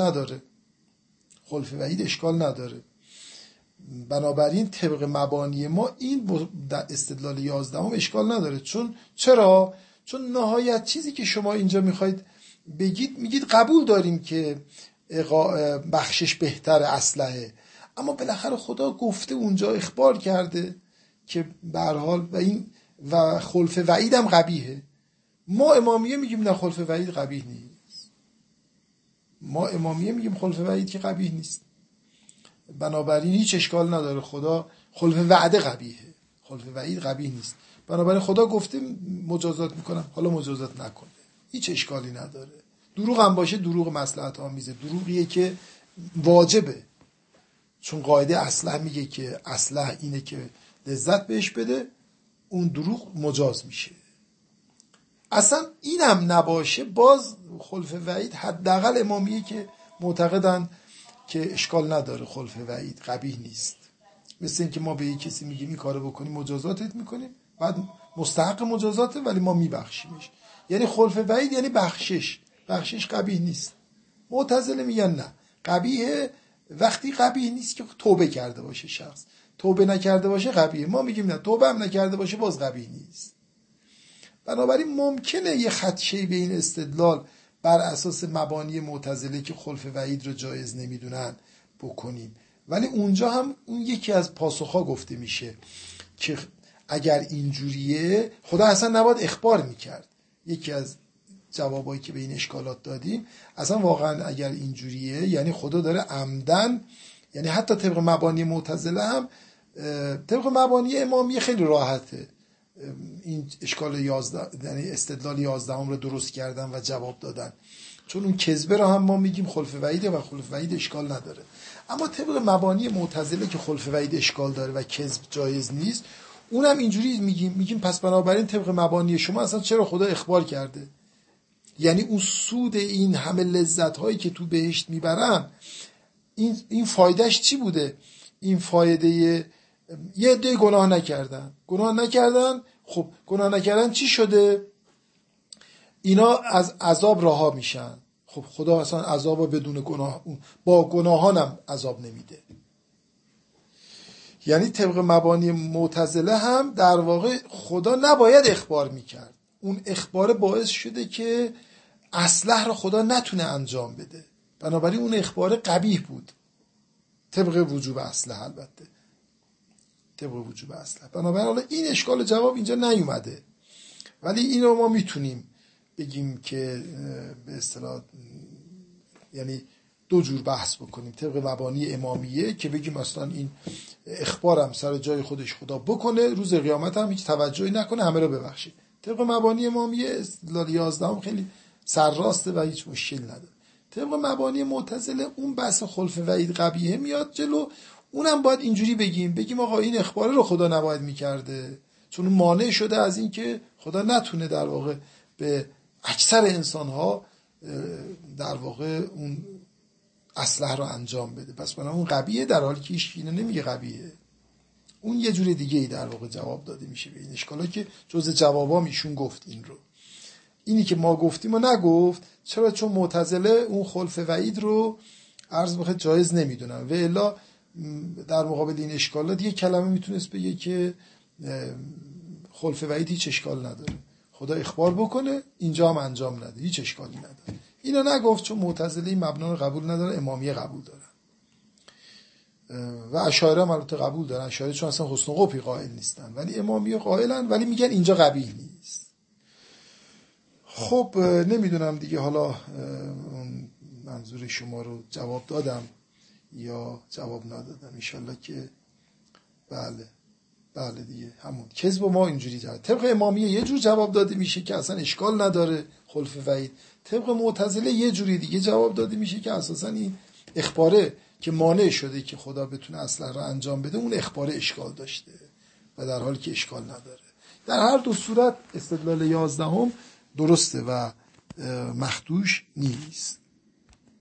نداره. بنابراین طبق مبانی ما این استدلال 11 اشکال نداره. چرا؟ چون نهایت چیزی که شما اینجا میخواید بگید، میگید قبول داریم که بخشش بهتر اسلحه، اما بالاخره خدا گفته اونجا اخبار کرده که به هر حال و خلف وعید هم قبیحه. ما امامیه میگیم نه خلف وعید قبیح نیست. خلف وعید که قبیح نیست. بنابراین هیچ اشکال نداره. خدا خلف وعده قبیحه، خلف وعید قبیح نیست. بنابراین خدا گفته مجازات میکنم، حالا مجازات نکنه، هیچ اشکالی نداره. دروغ هم باشه دروغ مصلحت آمیزه، دروغیه که واجبه، چون قاعده اصلح میگه که اصلح اینه که لذت بهش بده، اون دروغ مجاز میشه. اصلا اینم نباشه باز خلف وعید حداقل امامیه که معتقدن که اشکال نداره، خلف وعید قبیح نیست. مثل این که ما به یک کسی میگیم این کارو بکنیم مجازاتت میکنیم، بعد مستحق مجازاته ولی ما میبخشیمش. یعنی خلف وعید یعنی بخشش قبیح نیست. معتزله میگن نه، قبیحه وقتی قبیح نیست که توبه کرده باشه شخص. توبه نکرده باشه قبیحه. ما میگیم نه، توبه هم نکرده باشه باز قبیح نیست. بنابراین ممکنه یه خدشه‌ای به این استدلال بر اساس مبانی معتزله که خلف وعید رو جایز نمیدونن بکنیم، ولی اونجا هم اون یکی از پاسخها گفته میشه که اگر اینجوریه خدا اصلا نباید اخبار میکرد. یکی از جوابایی که به این اشکالات دادیم، اصلا واقعا اگر اینجوریه یعنی خدا داره عمدن، یعنی حتی طبق مبانی معتزله هم طبق مبانی امامیه خیلی راحته این اشکال 11 یعنی استدلال 11 رو درست کردن و جواب دادن، چون اون کذبه رو هم ما میگیم خلف وعیده و خلف وعید اشکال نداره. اما طبق مبانی معتزله که خلف وعید اشکال داره و کذب جایز نیست، اونم اینجوری میگیم پس بنابراین طبق مبانی شما اصلا چرا خدا اخبار کرده؟ یعنی اون سود این همه لذت هایی که تو بهشت میبرن این فایدهش چی بوده؟ این فایده یه عده گناه نکردن. خب گناه نکردن چی شده؟ اینا از عذاب رها میشن. خب خدا اصلا عذاب بدون گناه، با گناهانم عذاب نمیده. یعنی طبق مبانی معتزله هم در واقع خدا نباید اخبار میکرد. اون اخبار باعث شده که اصلح رو خدا نتونه انجام بده، بنابراین اون اخبار قبیح بود طبق وجوب اصلح. البته طبق وجوب اصلح. بنابراین حالا این اشکال جواب اینجا نیومده، ولی این رو ما میتونیم بگیم که به اصطلاح یعنی دو جور بحث بکنیم. طبق مبانی امامیه که بگیم اصلا این اخبارم سر جای خودش خدا بکنه، روز قیامت هم هیچ توجهی نکنه، همه رو ببخشه. طبق مبانی امامیه استدلال 11 هم خیلی سرراسته و هیچ مشکل نداره. طبق مبانی معتزله اون بحث خلف وعید قبیحه میاد جلو، اونم باید اینجوری بگیم آقا این اخبار رو خدا نباید میکرده، چون مانع شده از این که خدا نتونه در واقع به اکثر انسانها در واقع اون اصلح رو انجام بده. پس بنابراین اون قبیحه، در حالی که هیچ اینو نمیگه قبیحه. اون یه جور دیگه ای در واقع جواب داده میشه به این اشکالا که جز جوابا میشون گفت. این رو اینی که ما گفتیم و نگفت. چرا؟ چون معتزله اون خلف وعید رو عرض بخواد جایز نمیدونن و الا در مقابل این اشکالات یه کلمه میتونست بگه که خلف وعید هیچ اشکال نداره، خدا اخبار بکنه اینجا هم انجام نده، هیچ اشکالی نداره. اینو نگفت چون معتزله این مبنا رو قبول نداره، امامیه قبول دارن و اشاعره هم البته قبول دارن. اشاعره چون اصلا حسن قبحی قائل نیستن، ولی امامیه قائلن، ولی میگن اینجا قبیح نیست. خب نمیدونم دیگه، حالا منظور شما رو جواب دادم یا جواب ندادم. انشالله که بله دیگه همون کذب ما اینجوری جواب. طبق امامیه یه جور جواب داده میشه که اصلا اشکال نداره خلف وعید، طبق معتزله یه جوری دیگه جواب داده میشه که اساسا این اخباره که مانع شده که خدا بتونه اصلح رو انجام بده، اون اخبار اشکال داشته و در حالی که اشکال نداره. در هر دو صورت استدلال 11 درسته و مخدوش نیست.